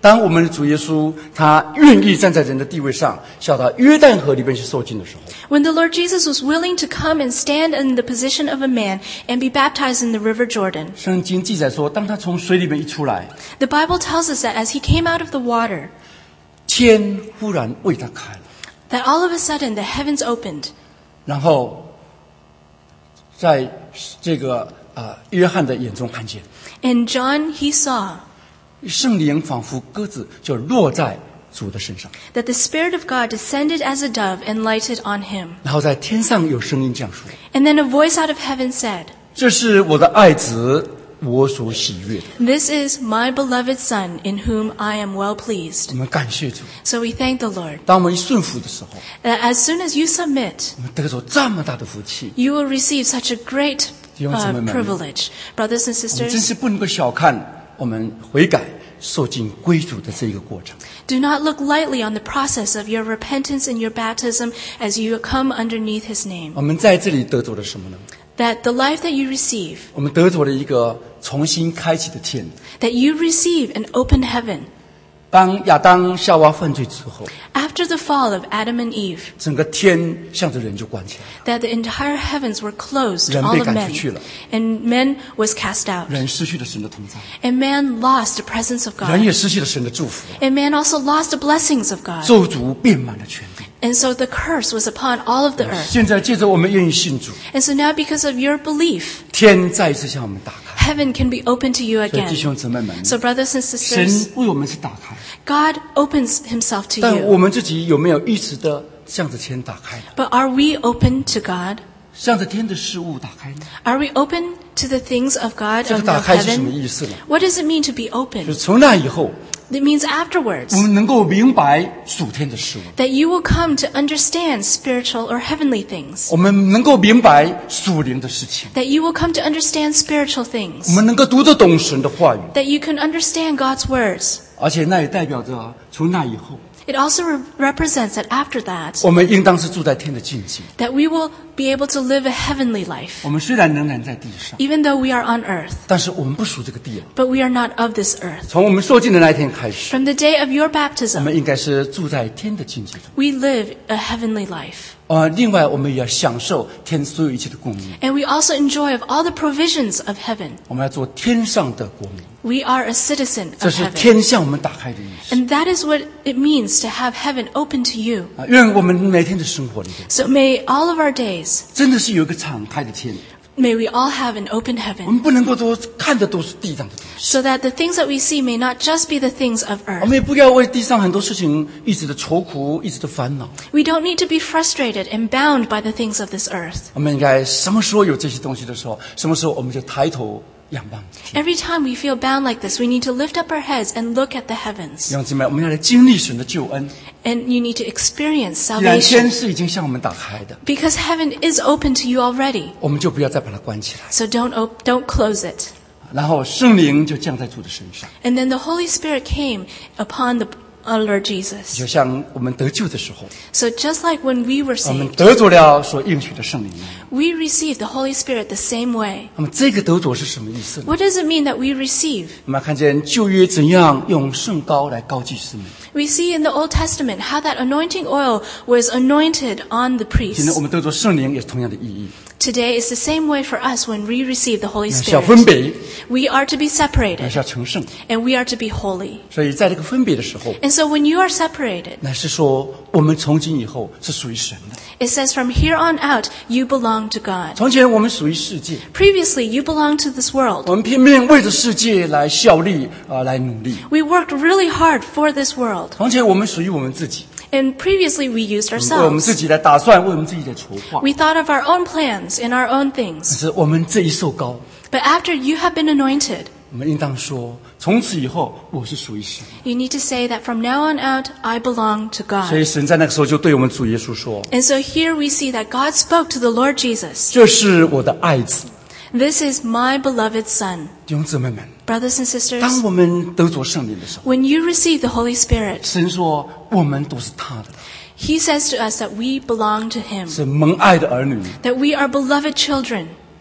[SPEAKER 1] 当我们的主耶稣他愿意站在人的地位上，下到约旦河里边去受浸的时候，
[SPEAKER 2] When the Lord Jesus was willing to come and stand in the position of a man and be baptized in the River Jordan,
[SPEAKER 1] 圣经记载说，当他从水里面一出来，
[SPEAKER 2] the Bible tells us that as he came out of the water,
[SPEAKER 1] 天忽然为他开了，
[SPEAKER 2] that all of a sudden the heavens opened.
[SPEAKER 1] 然后在这个啊约翰的眼中看见，
[SPEAKER 2] And John, he saw
[SPEAKER 1] 圣灵仿佛鸽子就落在主的身上，
[SPEAKER 2] that the Spirit of God descended as a dove and lighted on him.
[SPEAKER 1] 然后在天上有声音这样说，
[SPEAKER 2] And then a voice out of heaven said,
[SPEAKER 1] 这是我的爱子，我所喜悦的。
[SPEAKER 2] This is my beloved Son, in whom I am well pleased.
[SPEAKER 1] 我们感谢主。
[SPEAKER 2] So we thank the Lord.
[SPEAKER 1] 当我们一顺服的时候，
[SPEAKER 2] That as soon as you submit,
[SPEAKER 1] 我们得着这么大的福气，
[SPEAKER 2] you will receive such a great
[SPEAKER 1] 弟兄姊妹
[SPEAKER 2] uh,
[SPEAKER 1] 们，
[SPEAKER 2] privilege. Brothers and
[SPEAKER 1] 我们真
[SPEAKER 2] sisters,
[SPEAKER 1] 是不能够小看我们悔改受尽归主的这一个过程。
[SPEAKER 2] do not look lightly on the process of your repentance and your baptism as you come underneath his name.
[SPEAKER 1] 我们在这里得着了什么呢？
[SPEAKER 2] That the life that you receive,
[SPEAKER 1] 我们得着了一个重新开启的天。
[SPEAKER 2] that you receive an open heaven.
[SPEAKER 1] 当亚当夏娃犯罪之后，
[SPEAKER 2] After the fall of Adam and Eve,
[SPEAKER 1] 整个天向着人就关起来了，
[SPEAKER 2] that the entire heavens were closed to
[SPEAKER 1] 人
[SPEAKER 2] all
[SPEAKER 1] 被
[SPEAKER 2] of
[SPEAKER 1] 赶
[SPEAKER 2] men,
[SPEAKER 1] 出去了，
[SPEAKER 2] and men was cast out.
[SPEAKER 1] 人失去了神的同在，
[SPEAKER 2] And man lost the presence of
[SPEAKER 1] 人
[SPEAKER 2] God.
[SPEAKER 1] 也失去了神的祝福，
[SPEAKER 2] And man also lost the blessings of God.
[SPEAKER 1] 咒诅遍满了全地。
[SPEAKER 2] And so the curse was upon all of the earth.
[SPEAKER 1] 现在借着我们愿意信主，
[SPEAKER 2] And so now because of your belief,
[SPEAKER 1] 天再一次向我们打开。
[SPEAKER 2] heaven can be open to you
[SPEAKER 1] 所以弟
[SPEAKER 2] again.
[SPEAKER 1] 兄姊妹们，
[SPEAKER 2] So brothers and
[SPEAKER 1] 神
[SPEAKER 2] sisters,
[SPEAKER 1] 为我们是打开，
[SPEAKER 2] God opens himself to
[SPEAKER 1] 但我
[SPEAKER 2] you.
[SPEAKER 1] 们自己有没有一直的向着天打开呢？
[SPEAKER 2] But are we open to God?
[SPEAKER 1] 向着天的事物打开呢？
[SPEAKER 2] Are we open to the things of God
[SPEAKER 1] 这个
[SPEAKER 2] and
[SPEAKER 1] 打
[SPEAKER 2] of
[SPEAKER 1] 开是什么
[SPEAKER 2] heaven?
[SPEAKER 1] 意思呢？
[SPEAKER 2] What does it mean to be
[SPEAKER 1] 就
[SPEAKER 2] open?
[SPEAKER 1] 是从那以后，
[SPEAKER 2] It means afterwards
[SPEAKER 1] 我们能够明白属天的事物，
[SPEAKER 2] that you will come to understand spiritual or heavenly things.
[SPEAKER 1] 我们能够明白属灵的事情，
[SPEAKER 2] That you will come to understand spiritual
[SPEAKER 1] 我
[SPEAKER 2] things.
[SPEAKER 1] 们能够读得懂神的话语，
[SPEAKER 2] That you can understand God's words.
[SPEAKER 1] 而且那也代表着从那以后，
[SPEAKER 2] It also re- represents that after that,
[SPEAKER 1] 我们应当是住在天的境界。
[SPEAKER 2] that we will be able to live a heavenly life.
[SPEAKER 1] 我们虽然仍然在地上，
[SPEAKER 2] Even though we are on earth,
[SPEAKER 1] 但是我们不属这个地了。
[SPEAKER 2] but we are not of this earth.
[SPEAKER 1] 从我们受浸的那一天开始，
[SPEAKER 2] From the day of your
[SPEAKER 1] 我
[SPEAKER 2] baptism,
[SPEAKER 1] 们应该是住在天的境界中。
[SPEAKER 2] we live a heavenly life.
[SPEAKER 1] 呃，另外我们也要享受天所有一切的供应，
[SPEAKER 2] And we also enjoy of all the provisions of heaven.
[SPEAKER 1] 我们要做天上的国民，
[SPEAKER 2] We are a citizen
[SPEAKER 1] 这
[SPEAKER 2] of
[SPEAKER 1] 是
[SPEAKER 2] heaven.
[SPEAKER 1] 天向我们打开的意思。
[SPEAKER 2] And that is what it means to have heaven open to you.
[SPEAKER 1] 啊，愿我们每天的生活里面，
[SPEAKER 2] So may all of our days,
[SPEAKER 1] 真的是有一个敞开的天，
[SPEAKER 2] may we all have an open
[SPEAKER 1] 我
[SPEAKER 2] heaven.
[SPEAKER 1] 们不能够都看的都是地上的东西，
[SPEAKER 2] So that the things that we see may not just be the things of
[SPEAKER 1] 我
[SPEAKER 2] earth.
[SPEAKER 1] 们也不要为地上很多事情一直的愁苦，一直的烦恼。
[SPEAKER 2] We don't need to be frustrated and bound by the things of this earth.
[SPEAKER 1] 我们应该什么时候有这些东西的时候，什么时候我们就抬头仰望天。
[SPEAKER 2] Every time we feel bound like this, we need to lift up our heads and look at the
[SPEAKER 1] 弟
[SPEAKER 2] heavens.
[SPEAKER 1] 兄姊妹，我们要来经历神的救恩。
[SPEAKER 2] And you need to experience
[SPEAKER 1] 既然天
[SPEAKER 2] salvation.
[SPEAKER 1] 是已经向我们打开的，
[SPEAKER 2] Because heaven is open to you already.
[SPEAKER 1] 我们就不要再把它关起来。
[SPEAKER 2] So don't, op- don't close it.
[SPEAKER 1] 然后圣灵就降在主的身上，
[SPEAKER 2] And then the Holy Spirit came upon the our Lord
[SPEAKER 1] 就
[SPEAKER 2] Jesus.
[SPEAKER 1] 像我们得救的时候，
[SPEAKER 2] So just like when we were
[SPEAKER 1] 我们
[SPEAKER 2] saved,
[SPEAKER 1] 得着了所应许的圣灵一样。
[SPEAKER 2] we received the Holy Spirit the same way.
[SPEAKER 1] 那么这个得着是什么意思呢？
[SPEAKER 2] What does it mean that we receive?
[SPEAKER 1] 我们看见旧约怎样用圣膏来膏祭司们，
[SPEAKER 2] We see in the Old Testament how that anointing oil was anointed on the
[SPEAKER 1] 今天我
[SPEAKER 2] priests.
[SPEAKER 1] 们得着圣灵也是同样的意义。
[SPEAKER 2] Today is the same way for us when we receive the Holy
[SPEAKER 1] 要分
[SPEAKER 2] Spirit.
[SPEAKER 1] 别，
[SPEAKER 2] We are to be
[SPEAKER 1] 也
[SPEAKER 2] separated
[SPEAKER 1] 是要成圣。
[SPEAKER 2] and we are to be holy.
[SPEAKER 1] 所以在这个分别的时候，
[SPEAKER 2] And so when you are separated,
[SPEAKER 1] 乃是说我们从今以后是属于神的。
[SPEAKER 2] it says from here on out, you belong to God.
[SPEAKER 1] 从前我们属于世界，
[SPEAKER 2] Previously, you belonged to this world.
[SPEAKER 1] 我们拼命为着世界来效力啊、来努力。
[SPEAKER 2] We worked really hard for this world.
[SPEAKER 1] 从前我们属于我们自己，
[SPEAKER 2] And previously, we used
[SPEAKER 1] 为我们自
[SPEAKER 2] ourselves.
[SPEAKER 1] 己来打算，为我们自己来筹划。
[SPEAKER 2] We thought of our own plans and our own
[SPEAKER 1] 可
[SPEAKER 2] things.
[SPEAKER 1] 是我们这一受膏，
[SPEAKER 2] But after you have been anointed,
[SPEAKER 1] 我们应当说，从此以后我是属于神。
[SPEAKER 2] you need to say that from now on out, I belong to
[SPEAKER 1] 所以
[SPEAKER 2] God.
[SPEAKER 1] 神在那个时候就对我们主耶稣说
[SPEAKER 2] And so here we see that God spoke to the Lord：“ Jesus.
[SPEAKER 1] 这是我的爱子。
[SPEAKER 2] This is my beloved Son. ”
[SPEAKER 1] 弟兄姊妹们，
[SPEAKER 2] Brothers and
[SPEAKER 1] 当
[SPEAKER 2] sisters,
[SPEAKER 1] 我们得着圣灵的时候，
[SPEAKER 2] when you receive the Holy Spirit,
[SPEAKER 1] 神说我们都是他的，
[SPEAKER 2] He says to us that we belong to Him,
[SPEAKER 1] 是蒙爱的儿女。
[SPEAKER 2] that we are beloved children.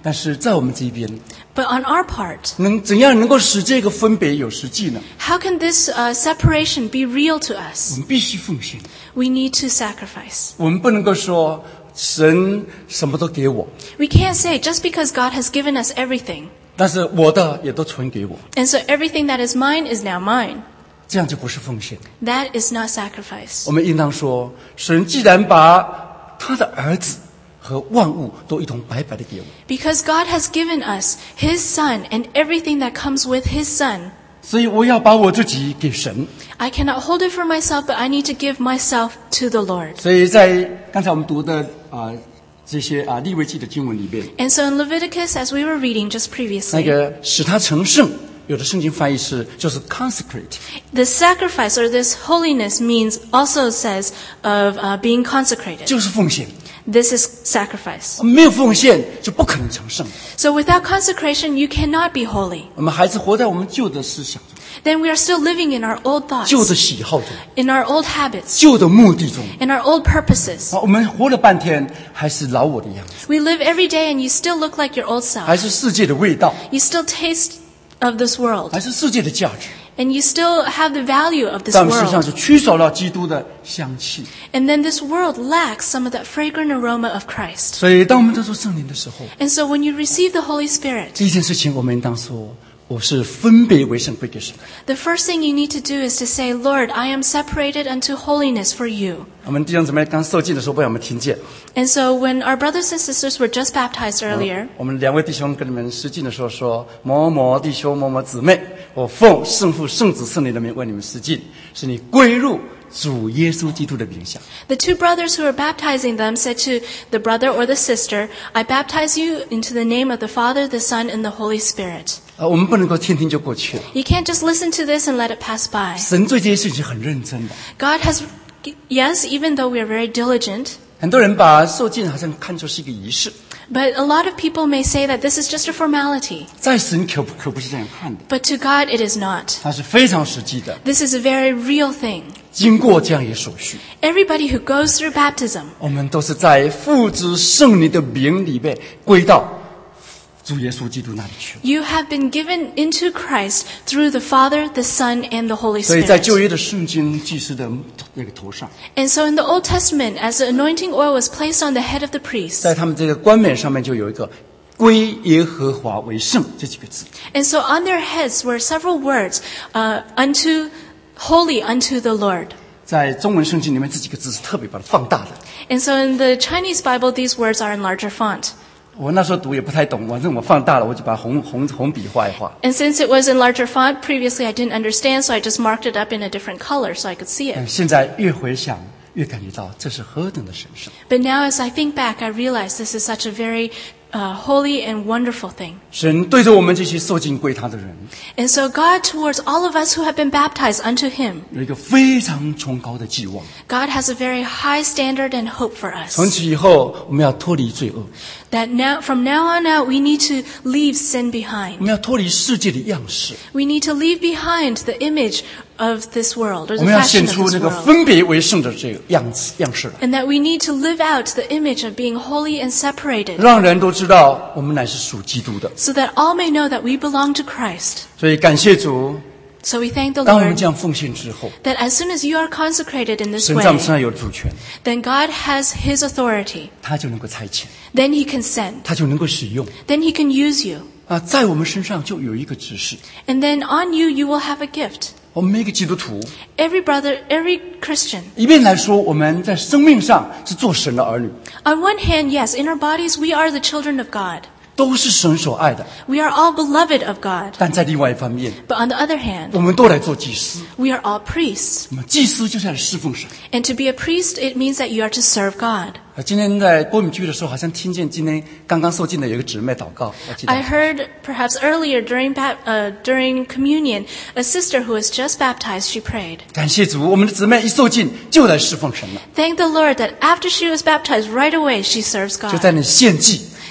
[SPEAKER 1] 但是在我们这边，
[SPEAKER 2] But on our part,
[SPEAKER 1] 能怎样能够使这个分别有实际呢？
[SPEAKER 2] how can this uh, separation be real to
[SPEAKER 1] 我
[SPEAKER 2] us?
[SPEAKER 1] 们必须奉献，
[SPEAKER 2] We need to sacrifice.
[SPEAKER 1] 我们不能够说神什么都给我，
[SPEAKER 2] We can't say just because God has given us everything,
[SPEAKER 1] 但是我的也都存给我，
[SPEAKER 2] and so everything that is mine is now mine.
[SPEAKER 1] 这样就不是奉献。
[SPEAKER 2] That is not sacrifice.
[SPEAKER 1] 我们应当说，神既然把他的儿子和万物都一同白白的给我，
[SPEAKER 2] Because God has given us His Son and everything that comes with His Son,
[SPEAKER 1] 所以我要把我自己给神。
[SPEAKER 2] I cannot hold it for myself, but I need to give myself to the Lord.
[SPEAKER 1] 所以在刚才我们读的啊、呃、这些啊、呃、利未记的经文里边，
[SPEAKER 2] And so in Leviticus, as we were reading just
[SPEAKER 1] 那
[SPEAKER 2] previously,
[SPEAKER 1] 个使他成圣，有的圣经翻译是就是 consecrate，
[SPEAKER 2] the sacrifice or this holiness means also says of uh, being consecrated.
[SPEAKER 1] 就是奉献。
[SPEAKER 2] This is sacrifice.
[SPEAKER 1] 没有奉献就不可能成圣。
[SPEAKER 2] So without consecration, you cannot be holy.
[SPEAKER 1] 我们还是活在我们旧的思想中、
[SPEAKER 2] Then we are still living in our old
[SPEAKER 1] 旧的
[SPEAKER 2] thoughts,
[SPEAKER 1] 喜好中、
[SPEAKER 2] in our old habits,
[SPEAKER 1] 旧的目的中。
[SPEAKER 2] in our old purposes.
[SPEAKER 1] 啊，我们活了半天还是老我的样子，
[SPEAKER 2] We live every day and you still look like your old
[SPEAKER 1] 还
[SPEAKER 2] self.
[SPEAKER 1] 是世界的味道，
[SPEAKER 2] You still taste of this world.
[SPEAKER 1] 还是世界的价值，
[SPEAKER 2] And you still have the value of this
[SPEAKER 1] 在我们身上
[SPEAKER 2] world.
[SPEAKER 1] 就缺少了基督的香气。
[SPEAKER 2] And then this world lacks some of that fragrant aroma of Christ.
[SPEAKER 1] 所以，当我们得到圣灵的时候，
[SPEAKER 2] And so when you receive the Holy Spirit,
[SPEAKER 1] 这一件事情我们应当说，我是分别为圣归给神。
[SPEAKER 2] the first thing you need to do is to say, Lord, I am separated unto holiness for you.
[SPEAKER 1] 我们弟兄姊妹刚受浸的时候，不知道有没有听见？
[SPEAKER 2] And so when our brothers and sisters were just baptized earlier,
[SPEAKER 1] 我们两位弟兄跟你们施浸的时候说：“某某弟兄、某某姊妹，我奉圣父、圣子、圣灵的名为你们施浸，使你归入主耶稣基督的名下。”
[SPEAKER 2] the two brothers who were baptizing them said to the brother or the sister, I baptize you into the name of the Father, the Son, and the Holy Spirit.
[SPEAKER 1] 啊，我们不能够听听就过去了。
[SPEAKER 2] You can't just listen to this and let it pass by.
[SPEAKER 1] 神对这些事情是很认真的。
[SPEAKER 2] God has, yes, even though we are very diligent,
[SPEAKER 1] 很多人把受浸好像看作是一个仪式，
[SPEAKER 2] but a lot of people may say that this is just a formality.
[SPEAKER 1] 在神可可不是这样看的，
[SPEAKER 2] But to God, it is not.
[SPEAKER 1] 它是非常实际的。
[SPEAKER 2] This is a very real thing.
[SPEAKER 1] 经过这样一个手续，
[SPEAKER 2] Everybody who goes through baptism,
[SPEAKER 1] 我们都是在父子圣灵的名里面归到主耶稣基督那里去了。
[SPEAKER 2] you have been given into Christ through the Father, the Son, and the Holy
[SPEAKER 1] 所以在旧
[SPEAKER 2] Spirit.
[SPEAKER 1] 约的圣经祭司的那个头上，
[SPEAKER 2] And so in the Old Testament, as the anointing oil was placed on the head of the priest,
[SPEAKER 1] 在他们这个冠冕上面就有一个“归耶和华为圣”这几个字。
[SPEAKER 2] and so on their heads were several words, uh, unto, holy unto the Lord.
[SPEAKER 1] 在中文圣经里面，这几个字是特别把它放大的。
[SPEAKER 2] And so in the Chinese Bible, these words are in larger font.
[SPEAKER 1] 我那时候读也不太懂，反正我放大了，我就把红红红笔画一画。
[SPEAKER 2] And since it was in larger font, previously I didn't understand, so I just marked it up in a different color so I could see
[SPEAKER 1] 嗯，
[SPEAKER 2] it.
[SPEAKER 1] 现在越回想，越感觉到这是何等的神圣。
[SPEAKER 2] But now as I think back, I realize this is such a very uh, holy and wonderful thing.
[SPEAKER 1] 神对着我们这些受尽归他的人，
[SPEAKER 2] And so God, towards all of us who have been baptized unto Him,
[SPEAKER 1] 有一个非常崇高的寄望。
[SPEAKER 2] God has a very high standard and hope for us.
[SPEAKER 1] 从此以后，我们要脱离罪恶，
[SPEAKER 2] That now, from now on out, we need to leave sin
[SPEAKER 1] 我
[SPEAKER 2] behind.
[SPEAKER 1] 们要脱离世界的样式，
[SPEAKER 2] We need to leave behind the image of this world, or
[SPEAKER 1] 我
[SPEAKER 2] the
[SPEAKER 1] 们要
[SPEAKER 2] fashion
[SPEAKER 1] 显
[SPEAKER 2] of
[SPEAKER 1] 出
[SPEAKER 2] this
[SPEAKER 1] 那个
[SPEAKER 2] world.
[SPEAKER 1] 分别为圣的这个样子样式来，
[SPEAKER 2] And that we need to live out the image of being holy and separated,
[SPEAKER 1] 让人都知道我们乃是属基督的。
[SPEAKER 2] so that all may know that we belong to Christ.
[SPEAKER 1] 所以感谢主，
[SPEAKER 2] So we thank the
[SPEAKER 1] 当我们
[SPEAKER 2] Lord
[SPEAKER 1] 这样奉献之后，
[SPEAKER 2] that as soon as you are consecrated in this
[SPEAKER 1] 神在我们
[SPEAKER 2] way,
[SPEAKER 1] 身上有主权，
[SPEAKER 2] then God has His authority.
[SPEAKER 1] 他就能够差遣，
[SPEAKER 2] Then He can send.
[SPEAKER 1] 他就能够使用。
[SPEAKER 2] Then He can use you.
[SPEAKER 1] 啊，在我们身上就有一个指示。
[SPEAKER 2] And then on you, you will have a gift.
[SPEAKER 1] 我们每个基督徒，
[SPEAKER 2] Every brother, every Christian.
[SPEAKER 1] 一面来说，我们在生命上是做神的儿女，
[SPEAKER 2] On one hand, yes, in our bodies, we are the children of God.
[SPEAKER 1] 都是神所爱的。
[SPEAKER 2] We are all beloved of God.
[SPEAKER 1] 但在另外一方面，
[SPEAKER 2] But on the other hand,
[SPEAKER 1] 我们都来做祭司。
[SPEAKER 2] we are all priests.
[SPEAKER 1] 那么祭司就是来侍奉神。
[SPEAKER 2] And to be a priest, it means that you are to serve God.
[SPEAKER 1] 啊，今天在郭敏居的时候，好像听见今天刚刚受浸的有一个姊妹祷告，我记得
[SPEAKER 2] I heard perhaps earlier during, bap- uh, during communion, a sister who was just baptized, she prayed.
[SPEAKER 1] 感谢主，我们的姊妹一受浸就来侍奉神了，
[SPEAKER 2] Thank the Lord that after she was baptized, right away she serves
[SPEAKER 1] 就
[SPEAKER 2] God.
[SPEAKER 1] 在那献祭，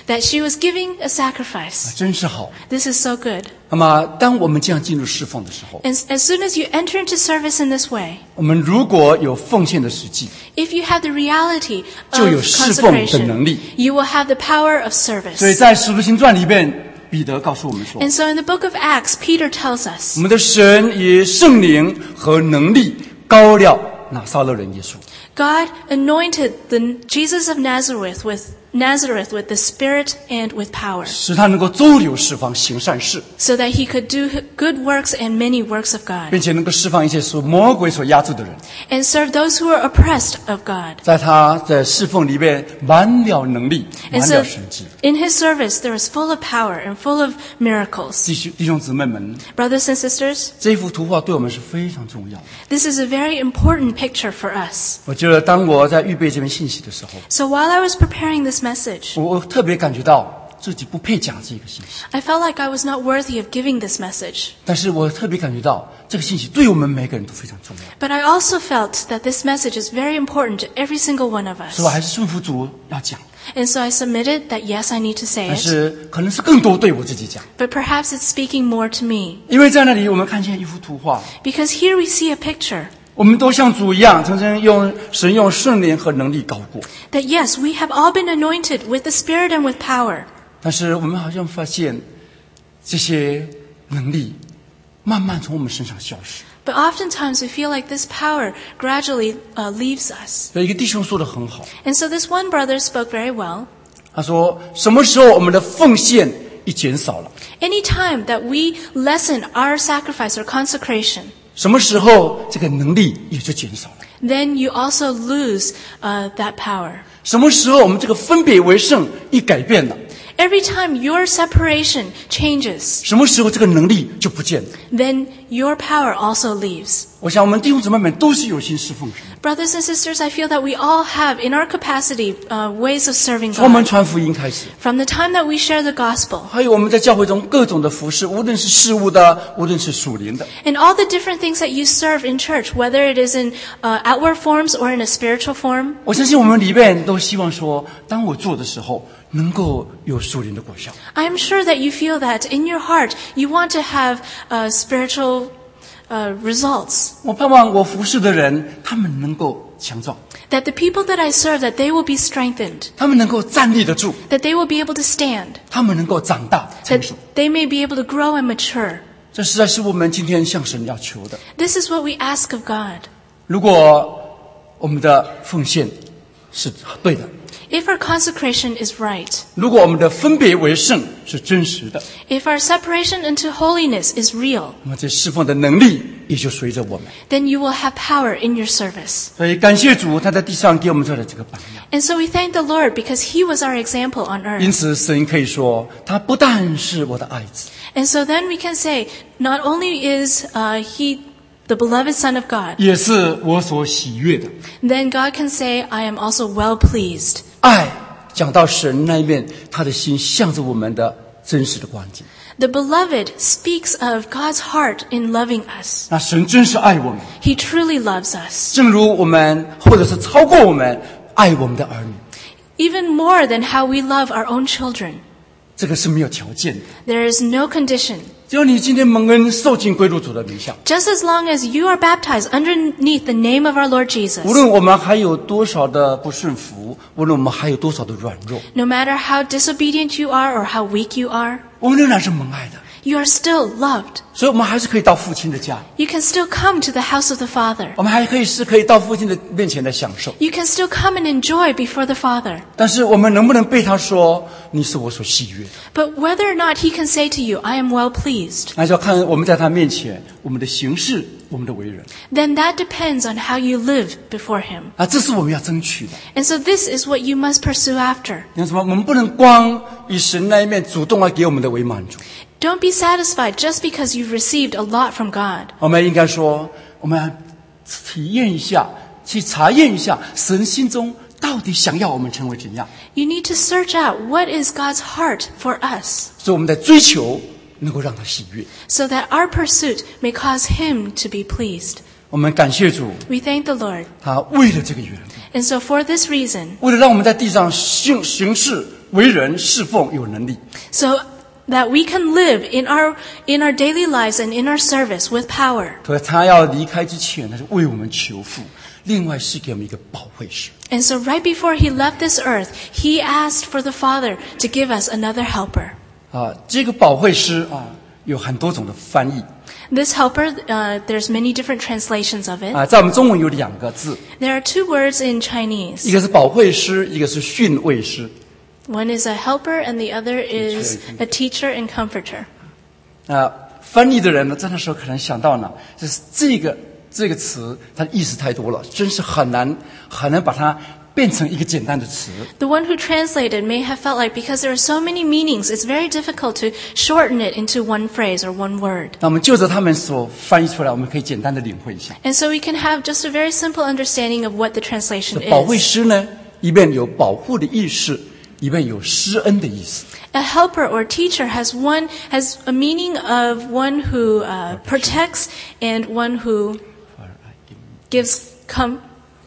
[SPEAKER 2] that she was giving a sacrifice.
[SPEAKER 1] 真是好。
[SPEAKER 2] This is so good.
[SPEAKER 1] 那么当我们这样进入侍奉的时候，
[SPEAKER 2] And as soon as you enter into service in this way,
[SPEAKER 1] 我们如果有奉献的实际，
[SPEAKER 2] if you have the reality
[SPEAKER 1] 就有
[SPEAKER 2] of
[SPEAKER 1] 侍奉的能
[SPEAKER 2] consecration,
[SPEAKER 1] 力。
[SPEAKER 2] you will have the power of service.
[SPEAKER 1] 所以在使徒行传里面，彼得告诉我们说，
[SPEAKER 2] And so in the book of Acts, Peter tells us,
[SPEAKER 1] 我们的神以圣灵和能力膏了拿撒勒人耶稣。
[SPEAKER 2] God anointed the Jesus of Nazareth with Nazareth with the Spirit and with power,
[SPEAKER 1] 使他能够周流释放行善事，
[SPEAKER 2] so that he could do good works and many works of God,
[SPEAKER 1] 并且能够释放一些受魔鬼所压制的人。
[SPEAKER 2] and serve those who are oppressed of God.
[SPEAKER 1] 在他的侍奉里面满了能力，
[SPEAKER 2] And
[SPEAKER 1] 满
[SPEAKER 2] so
[SPEAKER 1] 了神迹。
[SPEAKER 2] in his service, there is full of power and full of miracles.
[SPEAKER 1] 弟兄弟兄姊妹们，
[SPEAKER 2] Brothers and sisters,
[SPEAKER 1] 这一幅图画对我们是非常重要的。
[SPEAKER 2] this is a very important picture for us.
[SPEAKER 1] 我觉得当我在预备这篇信息的时候，
[SPEAKER 2] So while I was preparing this message,
[SPEAKER 1] 我我特别感觉到自己不配讲这个信息，
[SPEAKER 2] I felt like I was not worthy of giving this message.
[SPEAKER 1] 但是我特别感觉到这个信息对我们每个人都非常重要，
[SPEAKER 2] But I also felt that this message is very important to every single one of
[SPEAKER 1] 所以我
[SPEAKER 2] us.
[SPEAKER 1] 还是顺服主要讲，
[SPEAKER 2] And so I submitted that yes, I need to say
[SPEAKER 1] 但
[SPEAKER 2] it,
[SPEAKER 1] 是可能是更多对我自己讲，
[SPEAKER 2] but perhaps it's speaking more to me.
[SPEAKER 1] 因为在那里我们看见一幅图画，
[SPEAKER 2] Because here we see a picture
[SPEAKER 1] 我们都像主一样，曾经用神用圣灵和能力高过，
[SPEAKER 2] that yes, we have all been anointed with the Spirit and with power.
[SPEAKER 1] 但是我们好像发现这些能力慢慢从我们身上消失。
[SPEAKER 2] But oftentimes we feel like this power gradually uh, leaves us.
[SPEAKER 1] 有一个弟兄说得很好，
[SPEAKER 2] And so this one brother spoke very well.
[SPEAKER 1] 他说什么时候我们的奉献一减少了，
[SPEAKER 2] Any time that we lessen our sacrifice or consecration,
[SPEAKER 1] 什么时候这个能力也就减少了，
[SPEAKER 2] then you also lose uh, that power.
[SPEAKER 1] 什么时候我们这个分别为圣一改变了，
[SPEAKER 2] Every time your separation changes,
[SPEAKER 1] 什么时候这个能力就不见了。
[SPEAKER 2] then your power also leaves.
[SPEAKER 1] 我想我们弟兄姊妹们都是有心侍奉神的，
[SPEAKER 2] Brothers and sisters, I feel that we all have in our capacity uh, ways of serving
[SPEAKER 1] 从我们
[SPEAKER 2] God.
[SPEAKER 1] 传福音开始，
[SPEAKER 2] From the time that we share the gospel
[SPEAKER 1] 还有我们在教会中各种的服事，无论是事务的，无论是属灵的，
[SPEAKER 2] and all the different things that you serve in church, whether it is in uh, outward forms or in a spiritual form,
[SPEAKER 1] 我相信我们里面都希望说，当我做的时候能够有属灵的果效。
[SPEAKER 2] I am sure that you feel that in your heart you want to have uh, spiritual uh, results.
[SPEAKER 1] 我盼望我服侍的人，他们能够强壮，
[SPEAKER 2] That the people that I serve, that they will be strengthened,
[SPEAKER 1] 他们能够站立得住，
[SPEAKER 2] that they will be able to stand,
[SPEAKER 1] 他们能够长大成
[SPEAKER 2] that
[SPEAKER 1] 熟。
[SPEAKER 2] they may be able to grow and mature.
[SPEAKER 1] 这实在是我们今天向神要求的。
[SPEAKER 2] This is what we ask of God.
[SPEAKER 1] 如果我们的奉献是对的，
[SPEAKER 2] If our consecration is right,
[SPEAKER 1] 如果我们的分别为圣是真实的，
[SPEAKER 2] if our separation into holiness is real,
[SPEAKER 1] 那么这释放的能力也就随着我们。
[SPEAKER 2] then you will have power in your service.
[SPEAKER 1] 所以感谢主，他在地上给我们做了这个榜样。
[SPEAKER 2] And so we thank the Lord because He was our example on
[SPEAKER 1] 因
[SPEAKER 2] earth.
[SPEAKER 1] 此，神可以说，他不但是我的爱子，
[SPEAKER 2] And so then we can say, not only is uh, He the beloved Son of God,
[SPEAKER 1] 也是我所喜悦的。
[SPEAKER 2] then God can say, I am also well pleased.
[SPEAKER 1] 爱讲到神那一面，他的心向着我们的真实的光景。
[SPEAKER 2] The beloved speaks of God's heart in loving us.
[SPEAKER 1] 那神真是爱我们，
[SPEAKER 2] He truly loves us,
[SPEAKER 1] 正如我们，或者是超过我们爱我们的儿女，
[SPEAKER 2] even more than how we love our own children.
[SPEAKER 1] 这个是没有条件的。
[SPEAKER 2] There is no condition.
[SPEAKER 1] 只要你今天蒙恩受尽归入主的名下，
[SPEAKER 2] Just as long as you are baptized underneath the name of our Lord
[SPEAKER 1] 无
[SPEAKER 2] Jesus,
[SPEAKER 1] 论我们还有多少的不顺服，无论我们还有多少的软弱，
[SPEAKER 2] no matter how disobedient you are or how weak you are,
[SPEAKER 1] 我们仍然是蒙爱的。
[SPEAKER 2] you are still loved.
[SPEAKER 1] 所以我们还是可以到父亲的家，
[SPEAKER 2] You can still come to the house of the Father.
[SPEAKER 1] 我们还可以是可以到父亲的面前来享受。
[SPEAKER 2] You can still come and enjoy before the Father.
[SPEAKER 1] 但是我们能不能被他说你是我所喜悦的？
[SPEAKER 2] But whether or not He can say to you, I am well pleased,
[SPEAKER 1] 那就要看我们在他面前我们的行事，我们的为人。
[SPEAKER 2] then that depends on how you live before Him.
[SPEAKER 1] 啊，这是我们要争取的。
[SPEAKER 2] And so this is what you must pursue after.
[SPEAKER 1] 你看什么？我们不能光以神那一面主动来给我们的为满足，
[SPEAKER 2] Don't be satisfied just because you've received a lot from God.
[SPEAKER 1] 我们应该说，我们要体验一下，去查验一下神心中到底想要我们成为怎样。
[SPEAKER 2] You need to search out what is God's heart for us,
[SPEAKER 1] 所以我们的追求能够让他喜悦。
[SPEAKER 2] so that our pursuit may cause Him to be pleased.
[SPEAKER 1] 我们感谢主，
[SPEAKER 2] We thank the Lord.
[SPEAKER 1] 他为了这个缘故，
[SPEAKER 2] And so for this reason,
[SPEAKER 1] 为了让我们在地上行行事、为人、侍奉有能力，
[SPEAKER 2] so that we can live in our in our daily lives and in our service with power.
[SPEAKER 1] 可是他要离开之前，他就为我们求父，另外是给我们一个保惠师。
[SPEAKER 2] And so right before he left this earth, he asked for the Father to give us another helper.
[SPEAKER 1] 啊，这个保惠师啊，有很多种的翻译
[SPEAKER 2] This helper, uh, there's many different translations of it.
[SPEAKER 1] 啊，在我们中文有两个字，
[SPEAKER 2] There are two words in
[SPEAKER 1] 一
[SPEAKER 2] Chinese.
[SPEAKER 1] 个是保惠师，一个是训慰师。
[SPEAKER 2] One is a helper and the other is a teacher and comforter.
[SPEAKER 1] 啊，翻译的人呢，在那时候可能想到呢，就是这个这个词，它的意思太多了，真是很难很难把它变成一个简单的词。
[SPEAKER 2] The one who translated may have felt like because there are so many meanings, it's very difficult to shorten it into one phrase or one word.
[SPEAKER 1] 那我们就着他们所翻译出来，我们可以简单的领会一下。
[SPEAKER 2] And so we can have just a very simple understanding of what the translation
[SPEAKER 1] 保惠
[SPEAKER 2] is.
[SPEAKER 1] 师呢，一边有保护的意识，一边有施恩的意思。
[SPEAKER 2] A helper or teacher has one has a meaning of one who uh, protects and one who gives com-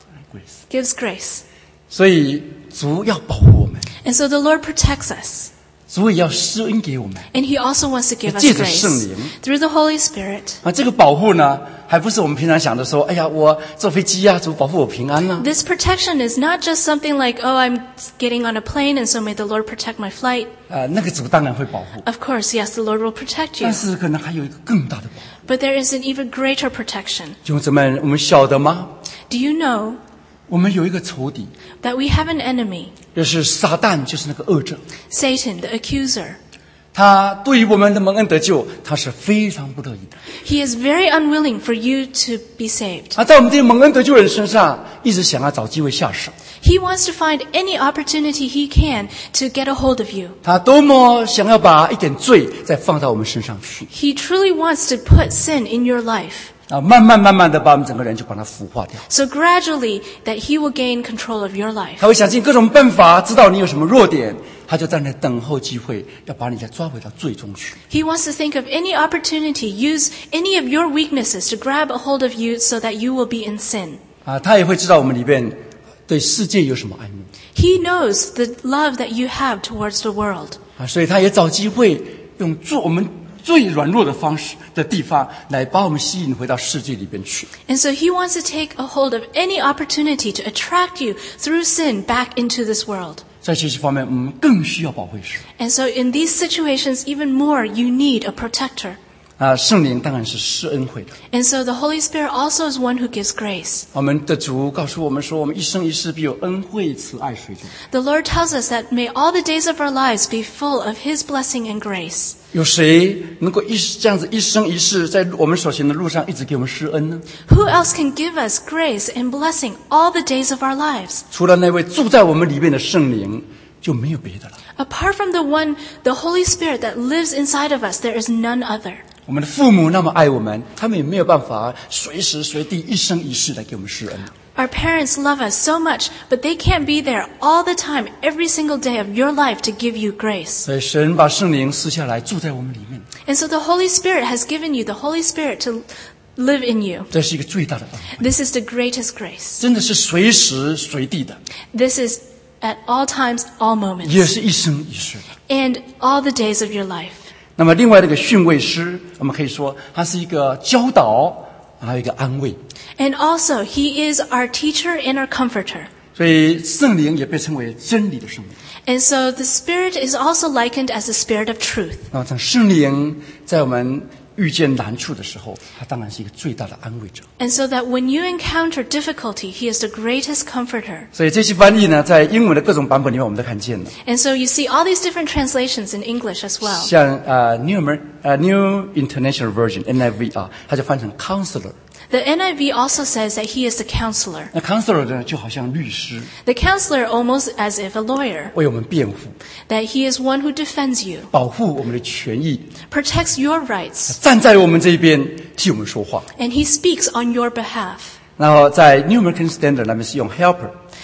[SPEAKER 2] gives grace.
[SPEAKER 1] 所以主要保护我们，
[SPEAKER 2] And so the Lord protects us.
[SPEAKER 1] 主也要施恩给我们。
[SPEAKER 2] And he also wants to give us
[SPEAKER 1] 借着
[SPEAKER 2] grace
[SPEAKER 1] 圣灵。
[SPEAKER 2] through the Holy Spirit.
[SPEAKER 1] 啊，这个保护呢，还不是我们平常想的说，哎呀，我坐飞机啊，主保护我平安呢、
[SPEAKER 2] This protection is not just something like, oh, I'm getting on a plane and so may the Lord protect my flight.
[SPEAKER 1] 啊。那个主当然会保护，
[SPEAKER 2] Of course, yes, the Lord will protect you.
[SPEAKER 1] 但是可能还有一个更大的保护。
[SPEAKER 2] But there is an even greater protection.
[SPEAKER 1] 弟兄姊妹，我们晓得吗？
[SPEAKER 2] Do you know
[SPEAKER 1] 我们有一个仇敌，
[SPEAKER 2] that we have an enemy,
[SPEAKER 1] 就是撒旦，就是那个恶者。
[SPEAKER 2] Satan, the accuser?
[SPEAKER 1] 他对于我们的蒙恩得救，他是非常不乐意的。
[SPEAKER 2] He is very unwilling for you to be saved.
[SPEAKER 1] 他在我们这些蒙恩得救人身上，一直想要找机会下手。
[SPEAKER 2] He wants to find any opportunity he can to get a hold of you.
[SPEAKER 1] 他多么想要把一点罪再放到我们身上去
[SPEAKER 2] He truly wants to put sin in your life.
[SPEAKER 1] 啊，慢慢慢慢的把我们整个人就把它腐化掉。
[SPEAKER 2] So gradually that he will gain control of your life.
[SPEAKER 1] 他会想尽各种办法，知道你有什么弱点，他就在那等候机会，要把你再抓回到最终去。
[SPEAKER 2] He wants to think of any opportunity, use any of your weaknesses to grab a hold of you so that you will be in sin.
[SPEAKER 1] 啊，他也会知道我们里面对世界有什么爱慕
[SPEAKER 2] He knows the love that you have towards the world.
[SPEAKER 1] 啊，所以他也找机会用做我们最软弱的方式的地方，来把我们吸引回到世界里边去。
[SPEAKER 2] And so he wants to take a hold of any opportunity to attract you through sin back into this world.
[SPEAKER 1] 在这些方面，我们更需要保惠师
[SPEAKER 2] And so in these situations, even more, you need a protector.
[SPEAKER 1] 啊。圣灵当然是施恩惠的。
[SPEAKER 2] And so the Holy Spirit also is one who gives grace.
[SPEAKER 1] 我们的主告诉我们说，我们一生一世必有恩惠、慈爱随着。
[SPEAKER 2] The Lord tells us that may all the days of our lives be full of his blessing and grace.
[SPEAKER 1] 有谁能够一这样子一生一世，在我们所行的路上一直给我们施恩呢？
[SPEAKER 2] Who else can give us grace and blessing all the days of our lives?
[SPEAKER 1] 除了那位住在我们里面的圣灵，就没有别的了。
[SPEAKER 2] Apart from the one, the Holy Spirit that lives inside of us, there is none other.
[SPEAKER 1] 我们的父母那么爱我们，他们也没有办法随时随地一生一世来给我们施恩。
[SPEAKER 2] Our parents love us so much, but they can't be there all the time, every single day of your life to give you grace.
[SPEAKER 1] 所以神把圣灵赐下来，住在我们里面，
[SPEAKER 2] And so the Holy Spirit has given you the Holy Spirit to live in you.
[SPEAKER 1] 这是一个最大的恩惠，
[SPEAKER 2] This is the greatest grace.
[SPEAKER 1] 真的是随时随地的，
[SPEAKER 2] This is at all times, all
[SPEAKER 1] 也
[SPEAKER 2] moments,
[SPEAKER 1] 是一生一世的。
[SPEAKER 2] and all the days of your life.
[SPEAKER 1] 那么另外这个训慰师，我们可以说他是一个教导，还有一个安慰。
[SPEAKER 2] And also, He is our teacher and our comforter.
[SPEAKER 1] 所以圣灵也被称为真理的圣灵。
[SPEAKER 2] And so the Spirit is also likened as the Spirit of truth.
[SPEAKER 1] 那么当圣灵在我们遇见难处的时候，他当然是一个最大的安慰者。
[SPEAKER 2] And so that when you encounter difficulty, He is the greatest comforter.
[SPEAKER 1] 所以这些翻译呢，在英文的各种版本里面，我们都看见了。
[SPEAKER 2] And so you see all these different translations in English as well.
[SPEAKER 1] 像呃 New Amer 呃 New International Version N I V 啊，它就翻成 Counselor。
[SPEAKER 2] The N I V also says that He is the counselor.
[SPEAKER 1] 那 Counselor 呢，就好像律师，
[SPEAKER 2] The counselor almost as if a lawyer.
[SPEAKER 1] 为我们辩护，
[SPEAKER 2] That He is one who defends you,
[SPEAKER 1] 保护我们的权益，
[SPEAKER 2] protects your rights,
[SPEAKER 1] 站在我们这一边替我们说话。
[SPEAKER 2] and He speaks on your behalf.
[SPEAKER 1] 然后在 New American Standard 那边是用 Helper。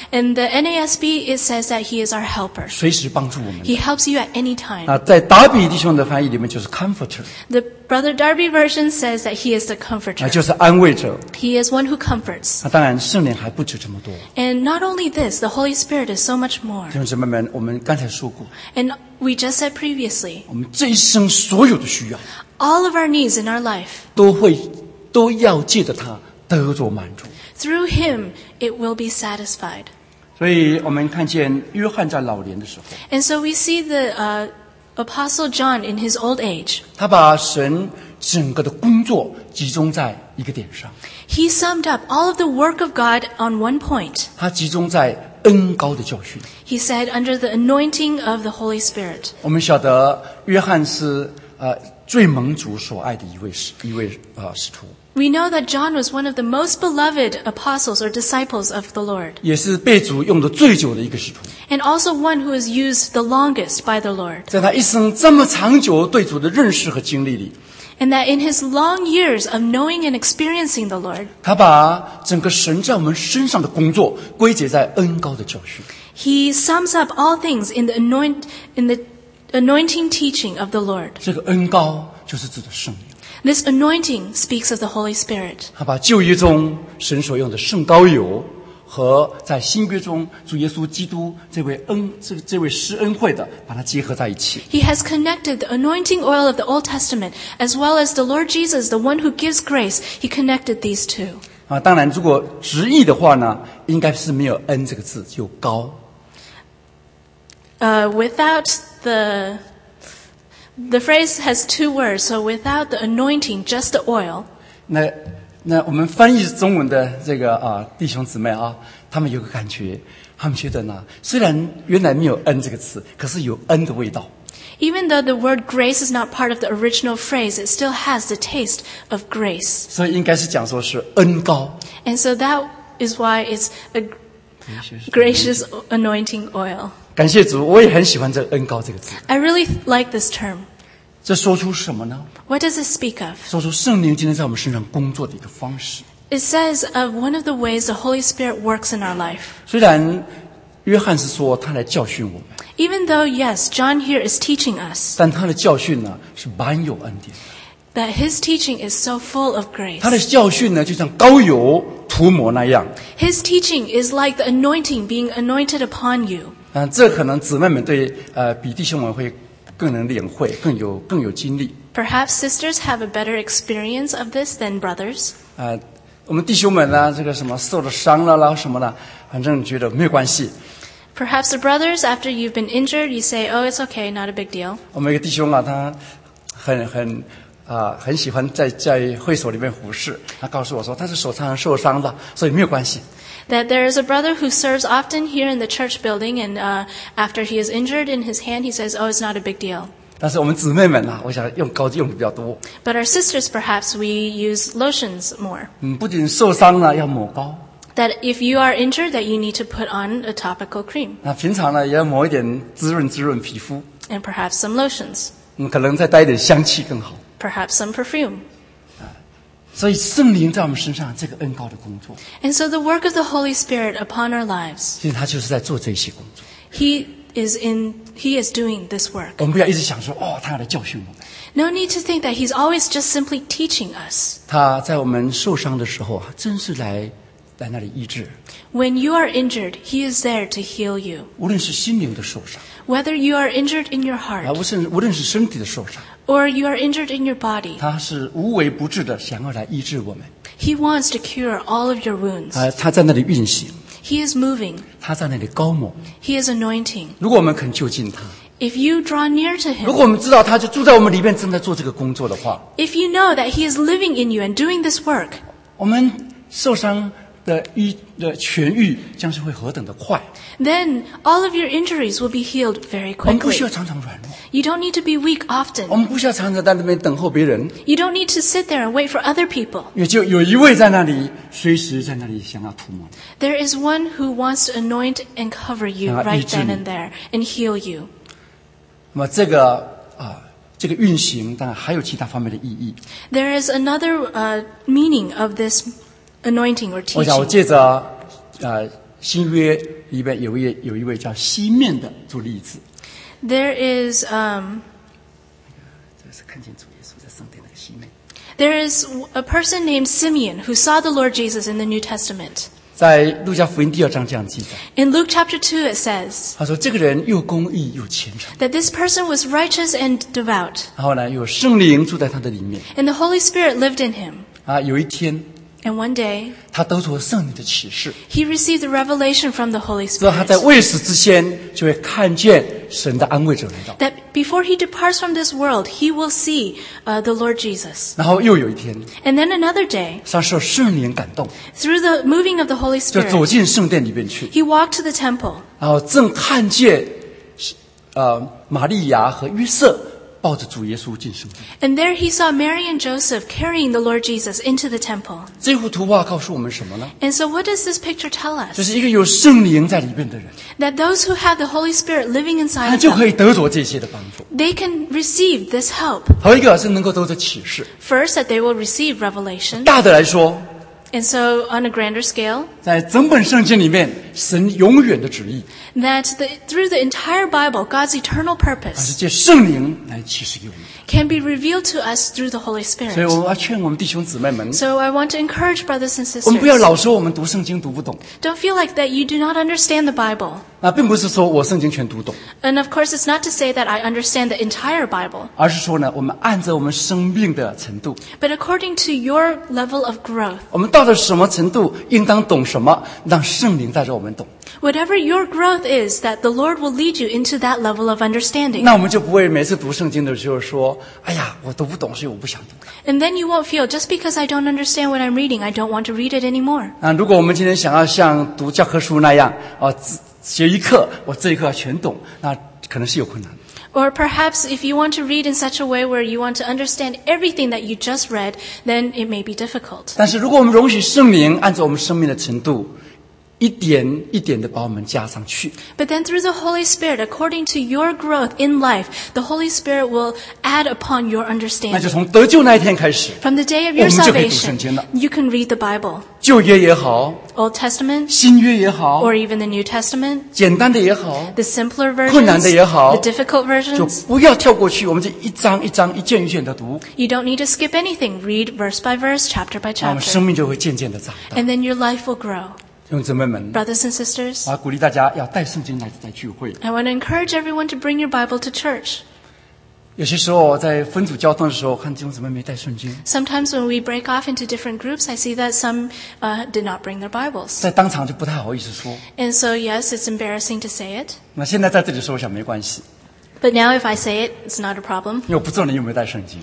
[SPEAKER 2] In the N A S B, it says that He is our helper.
[SPEAKER 1] 随时帮助我们。
[SPEAKER 2] He helps you at any time.
[SPEAKER 1] 啊，在达比弟兄的翻译里面就是 comforter，
[SPEAKER 2] The Brother Darby version says that He is the
[SPEAKER 1] 啊，
[SPEAKER 2] comforter.
[SPEAKER 1] 就是安慰者。
[SPEAKER 2] He is one who comforts.
[SPEAKER 1] 啊，当然圣灵还不止这么多。
[SPEAKER 2] And not only this, the Holy Spirit is so much more.
[SPEAKER 1] 弟兄姊妹们，我们刚才说过，
[SPEAKER 2] And we just said previously,
[SPEAKER 1] 我们这一生所有的需要，
[SPEAKER 2] all of our needs in our life,
[SPEAKER 1] 都会都要借着他得着满足。
[SPEAKER 2] through Him, it will be satisfied.
[SPEAKER 1] 所以我们看见约翰在老年的时候，
[SPEAKER 2] And so we see the uh, Apostle John in his old age.
[SPEAKER 1] 他把神整个的工作集中在一个点上，
[SPEAKER 2] He summed up all of the work of God on one point.
[SPEAKER 1] 他集中在恩膏的教训。
[SPEAKER 2] He said, under the anointing of the Holy Spirit.
[SPEAKER 1] 我们晓得约翰是呃最蒙主所爱的一位使一位呃使徒，
[SPEAKER 2] We know that John was one of the most beloved apostles or disciples of the Lord,
[SPEAKER 1] 也是被主用的最久的一个使徒。
[SPEAKER 2] and also one who was used the longest by the Lord.
[SPEAKER 1] 在他一生这么长久对主的认识和经历里，
[SPEAKER 2] And that in his long years of knowing and experiencing the Lord,
[SPEAKER 1] 他把整个神在我们身上的工作归结在恩膏的教训。
[SPEAKER 2] he sums up all things in the anoint in the anointing teaching of the Lord.
[SPEAKER 1] 这个恩膏就是指的圣灵。
[SPEAKER 2] This anointing speaks of the Holy Spirit.
[SPEAKER 1] 他把旧约中神所用的圣膏油和在新约中主耶稣基督这位恩这这位施恩惠的，把它结合在一起。
[SPEAKER 2] He has connected the anointing oil of the Old Testament as well as the Lord Jesus, the one who gives grace. He connected these two.
[SPEAKER 1] 啊，当然，如果直译的话呢，应该是没有恩这个字，只有膏。
[SPEAKER 2] Uh, without the the phrase has two words, so without the anointing, just the oil.
[SPEAKER 1] 那那我们翻译中文的这个啊弟兄姊妹啊，他们有个感觉，他们觉得呢，虽然原来没有恩这个词，可是有恩的味道。
[SPEAKER 2] Even though the word grace is not part of the original phrase, it still has the taste of grace.
[SPEAKER 1] 所以应该是讲说是恩膏。
[SPEAKER 2] And so that is why it's a gracious anointing oil.
[SPEAKER 1] 感谢主，我也很喜欢这个恩膏这个字。
[SPEAKER 2] I really like this term.
[SPEAKER 1] 这说出什么呢？
[SPEAKER 2] What does it speak of?
[SPEAKER 1] 说出圣灵今天在我们身上工作的一个方式。
[SPEAKER 2] It says of one of the ways the Holy Spirit works in our life.
[SPEAKER 1] 虽然约翰是说他来教训我们，
[SPEAKER 2] Even though, yes, John here is teaching us,
[SPEAKER 1] 但他的教训呢是满有恩典的。
[SPEAKER 2] that his teaching is so full of grace.
[SPEAKER 1] 他的教训呢就像膏油涂抹那样。
[SPEAKER 2] His teaching is like the anointing being anointed upon you.
[SPEAKER 1] 嗯，这可能姊妹们对呃比弟兄们会更能领会，更有更有经历。
[SPEAKER 2] Perhaps sisters have a better experience of this than brothers.
[SPEAKER 1] 呃，我们弟兄们呢，这个什么受了伤了啦什么的，反正觉得没有关系。
[SPEAKER 2] Perhaps the brothers, after you've been injured, you say, oh, it's okay, not a big deal.
[SPEAKER 1] 我们一个弟兄啊，他很很啊、很喜欢在在会所里面服侍。他告诉我说，他是手常常受伤的，所以没有关系。
[SPEAKER 2] That there is a brother who serves often here in the church building, and uh, after he is injured in his hand, he says, oh, it's not a big deal.
[SPEAKER 1] 但是我们姊妹们啊，我想用膏用的比较多。
[SPEAKER 2] But our sisters, perhaps, we use lotions more.
[SPEAKER 1] 嗯，不仅受伤了要抹膏，
[SPEAKER 2] That if you are injured, that you need to put on a topical cream,
[SPEAKER 1] 那平常呢也要抹一点滋润滋润皮肤。
[SPEAKER 2] and perhaps some lotions,
[SPEAKER 1] 嗯，可能再带一点香气更好。
[SPEAKER 2] perhaps some perfume.
[SPEAKER 1] 所以圣灵在我们身上这个恩膏的工作，
[SPEAKER 2] And so the work of the Holy Spirit upon our lives,
[SPEAKER 1] 其实他就是在做这些工作。
[SPEAKER 2] He is in, He is doing this work.
[SPEAKER 1] 我们不要一直想说，哦，他要来教训我们。
[SPEAKER 2] No need to think that He's always just simply teaching us.
[SPEAKER 1] 他在我们受伤的时候啊，真是来来那里医治，
[SPEAKER 2] When you are injured, He is there to heal you.
[SPEAKER 1] 无论是心灵的受伤，
[SPEAKER 2] Whether you are injured in your
[SPEAKER 1] 啊，
[SPEAKER 2] heart
[SPEAKER 1] 无论无论是身体的受伤，
[SPEAKER 2] or you are injured in your body,
[SPEAKER 1] 他是无微不至的想要来医治我们。
[SPEAKER 2] He wants to cure all of your wounds.
[SPEAKER 1] 啊，他在那里运行，
[SPEAKER 2] He is moving.
[SPEAKER 1] 他在那里高抹。
[SPEAKER 2] He is anointing.
[SPEAKER 1] 如果我们肯就近他，
[SPEAKER 2] If you draw near to
[SPEAKER 1] 如
[SPEAKER 2] Him,
[SPEAKER 1] 果我们知道他就住在我们里面，正在做这个工作的话，
[SPEAKER 2] if you know that He is living in you and doing this work,
[SPEAKER 1] 我们受伤的医的痊愈将是会何等的快。
[SPEAKER 2] then all of your injuries will be healed very
[SPEAKER 1] 我们不
[SPEAKER 2] quickly.
[SPEAKER 1] 需要常常软弱，
[SPEAKER 2] You don't need to be weak
[SPEAKER 1] 我
[SPEAKER 2] often.
[SPEAKER 1] 们不需要常常在那边等候别人，
[SPEAKER 2] You don't need to sit there and wait for other people.
[SPEAKER 1] 也就有一位在那里，随时在那里想要涂抹你。
[SPEAKER 2] There is one who wants to anoint and cover you
[SPEAKER 1] Ah,
[SPEAKER 2] right
[SPEAKER 1] 医治
[SPEAKER 2] then
[SPEAKER 1] 你。
[SPEAKER 2] and there and heal you.
[SPEAKER 1] 那么这个啊，这个运行当然还有其他方面的意义。
[SPEAKER 2] There is another uh, meaning of this anointing or
[SPEAKER 1] 我想我
[SPEAKER 2] teaching.
[SPEAKER 1] 借着呃新约里面有一位有一位叫西面的做例子。
[SPEAKER 2] There is um,
[SPEAKER 1] 这是看见主耶稣在圣殿那个西面。
[SPEAKER 2] There is a person named Simeon who saw the Lord Jesus in the New Testament.
[SPEAKER 1] 在路加福音第二章这样记载。
[SPEAKER 2] In Luke chapter two, it says
[SPEAKER 1] 他说这个人又公义又虔诚。
[SPEAKER 2] that this person was righteous and devout.
[SPEAKER 1] 然后呢，有圣灵住在他的里面。
[SPEAKER 2] And the Holy Spirit lived in him.
[SPEAKER 1] 啊，有一天。
[SPEAKER 2] And one day,
[SPEAKER 1] 他得着圣灵的启示。
[SPEAKER 2] He received the revelation from the Holy Spirit.
[SPEAKER 1] 所以他在未死之前就会看见神的安慰者来到。
[SPEAKER 2] That before he departs from this world, he will see uh, the Lord Jesus.
[SPEAKER 1] 然后又有一天。
[SPEAKER 2] And then another day,
[SPEAKER 1] 他受圣灵感动。
[SPEAKER 2] Through the moving of the Holy Spirit,
[SPEAKER 1] 就走进圣殿里面去。
[SPEAKER 2] He walked to the temple.
[SPEAKER 1] 然后正看见，呃，玛利亚和约瑟抱着主耶稣进圣殿。
[SPEAKER 2] And there he saw Mary and Joseph carrying the Lord Jesus into the temple.
[SPEAKER 1] 这幅图画告诉我们什么呢？
[SPEAKER 2] And so what does this picture tell us?
[SPEAKER 1] 就是一个有圣灵在里面的人，
[SPEAKER 2] That those who have the Holy Spirit living inside
[SPEAKER 1] 他
[SPEAKER 2] of
[SPEAKER 1] 就可
[SPEAKER 2] them,
[SPEAKER 1] 以得着这些的帮助。
[SPEAKER 2] they can receive this help.
[SPEAKER 1] 头一个是能够得着启示。
[SPEAKER 2] First, that they will receive revelation.
[SPEAKER 1] 大的来说，
[SPEAKER 2] And so on a grander scale,
[SPEAKER 1] 在整本圣经里面，神永远的旨意，
[SPEAKER 2] that the, through the entire Bible, God's eternal
[SPEAKER 1] 而是
[SPEAKER 2] purpose
[SPEAKER 1] 借圣灵来启示给我们。
[SPEAKER 2] can be revealed to us through the Holy
[SPEAKER 1] 所以
[SPEAKER 2] Spirit.
[SPEAKER 1] 我要劝我们弟兄姊妹们，
[SPEAKER 2] So I want to encourage brothers and
[SPEAKER 1] 我们不要
[SPEAKER 2] sisters,
[SPEAKER 1] 老说我们读圣经读不懂。
[SPEAKER 2] don't feel like that you do not understand the Bible.
[SPEAKER 1] 那并不是说我圣经全读懂，
[SPEAKER 2] And of course, it's not to say that I understand the entire Bible,
[SPEAKER 1] 而是说呢，我们按着我们生命的程度，
[SPEAKER 2] but according to your level of growth.
[SPEAKER 1] 我们到了什么程度，应当懂什么，让圣灵带着我们懂。
[SPEAKER 2] Whatever your growth is, that the Lord will lead you into that level of understanding.
[SPEAKER 1] 那我们就不会每次读圣经的时候说：“哎呀，我读不懂，所以我不想读。”
[SPEAKER 2] And then you won't feel, just because I don't understand what I'm reading, I don't want to read it anymore.
[SPEAKER 1] 啊，如果我们今天想要像读教科书那样，啊，学一课，我这一课全懂，那可能是有困难。
[SPEAKER 2] Or perhaps if you want to read in such a way where you want to understand everything that you just read, then it may be difficult.
[SPEAKER 1] 但是如果我们容许圣灵按照我们生命的程度，一点一点的把我们加上去。
[SPEAKER 2] But then through the Holy Spirit, according to your growth in life, the Holy Spirit will add upon your
[SPEAKER 1] 那就
[SPEAKER 2] understanding.
[SPEAKER 1] 从得救那一天开始，
[SPEAKER 2] From the day of your
[SPEAKER 1] 我们就可以读圣
[SPEAKER 2] salvation,
[SPEAKER 1] 经了。
[SPEAKER 2] you can read the Bible,
[SPEAKER 1] 旧约也好，
[SPEAKER 2] Old Testament,
[SPEAKER 1] 新约也好，
[SPEAKER 2] or even the New Testament,
[SPEAKER 1] 简单的也好，
[SPEAKER 2] the simpler
[SPEAKER 1] 困难的也好，
[SPEAKER 2] versions, the difficult
[SPEAKER 1] 就
[SPEAKER 2] versions.
[SPEAKER 1] 不要跳过去，我们就一章一章、一卷一卷的读，
[SPEAKER 2] You don't need to skip anything. Read verse by verse, chapter by
[SPEAKER 1] 那我们生
[SPEAKER 2] chapter.
[SPEAKER 1] 命就会渐渐的长大。
[SPEAKER 2] And then your life will grow.
[SPEAKER 1] 弟兄姊妹们，
[SPEAKER 2] Brothers and sisters,
[SPEAKER 1] 我鼓励大家要带圣经来来聚会。
[SPEAKER 2] I want to encourage everyone to bring your Bible to church.
[SPEAKER 1] 有些时候我在分组交通的时候，看弟兄姊妹没带圣经，
[SPEAKER 2] Sometimes when we break off into different groups, I see that some uh, did not bring their Bibles.
[SPEAKER 1] 在当场就不太好意思说。
[SPEAKER 2] And so, yes, it's embarrassing to say it.
[SPEAKER 1] 那现在在这里说，我想没关系，
[SPEAKER 2] But now if I say it, it's not a problem.
[SPEAKER 1] 因为我不知道你有没有带圣经。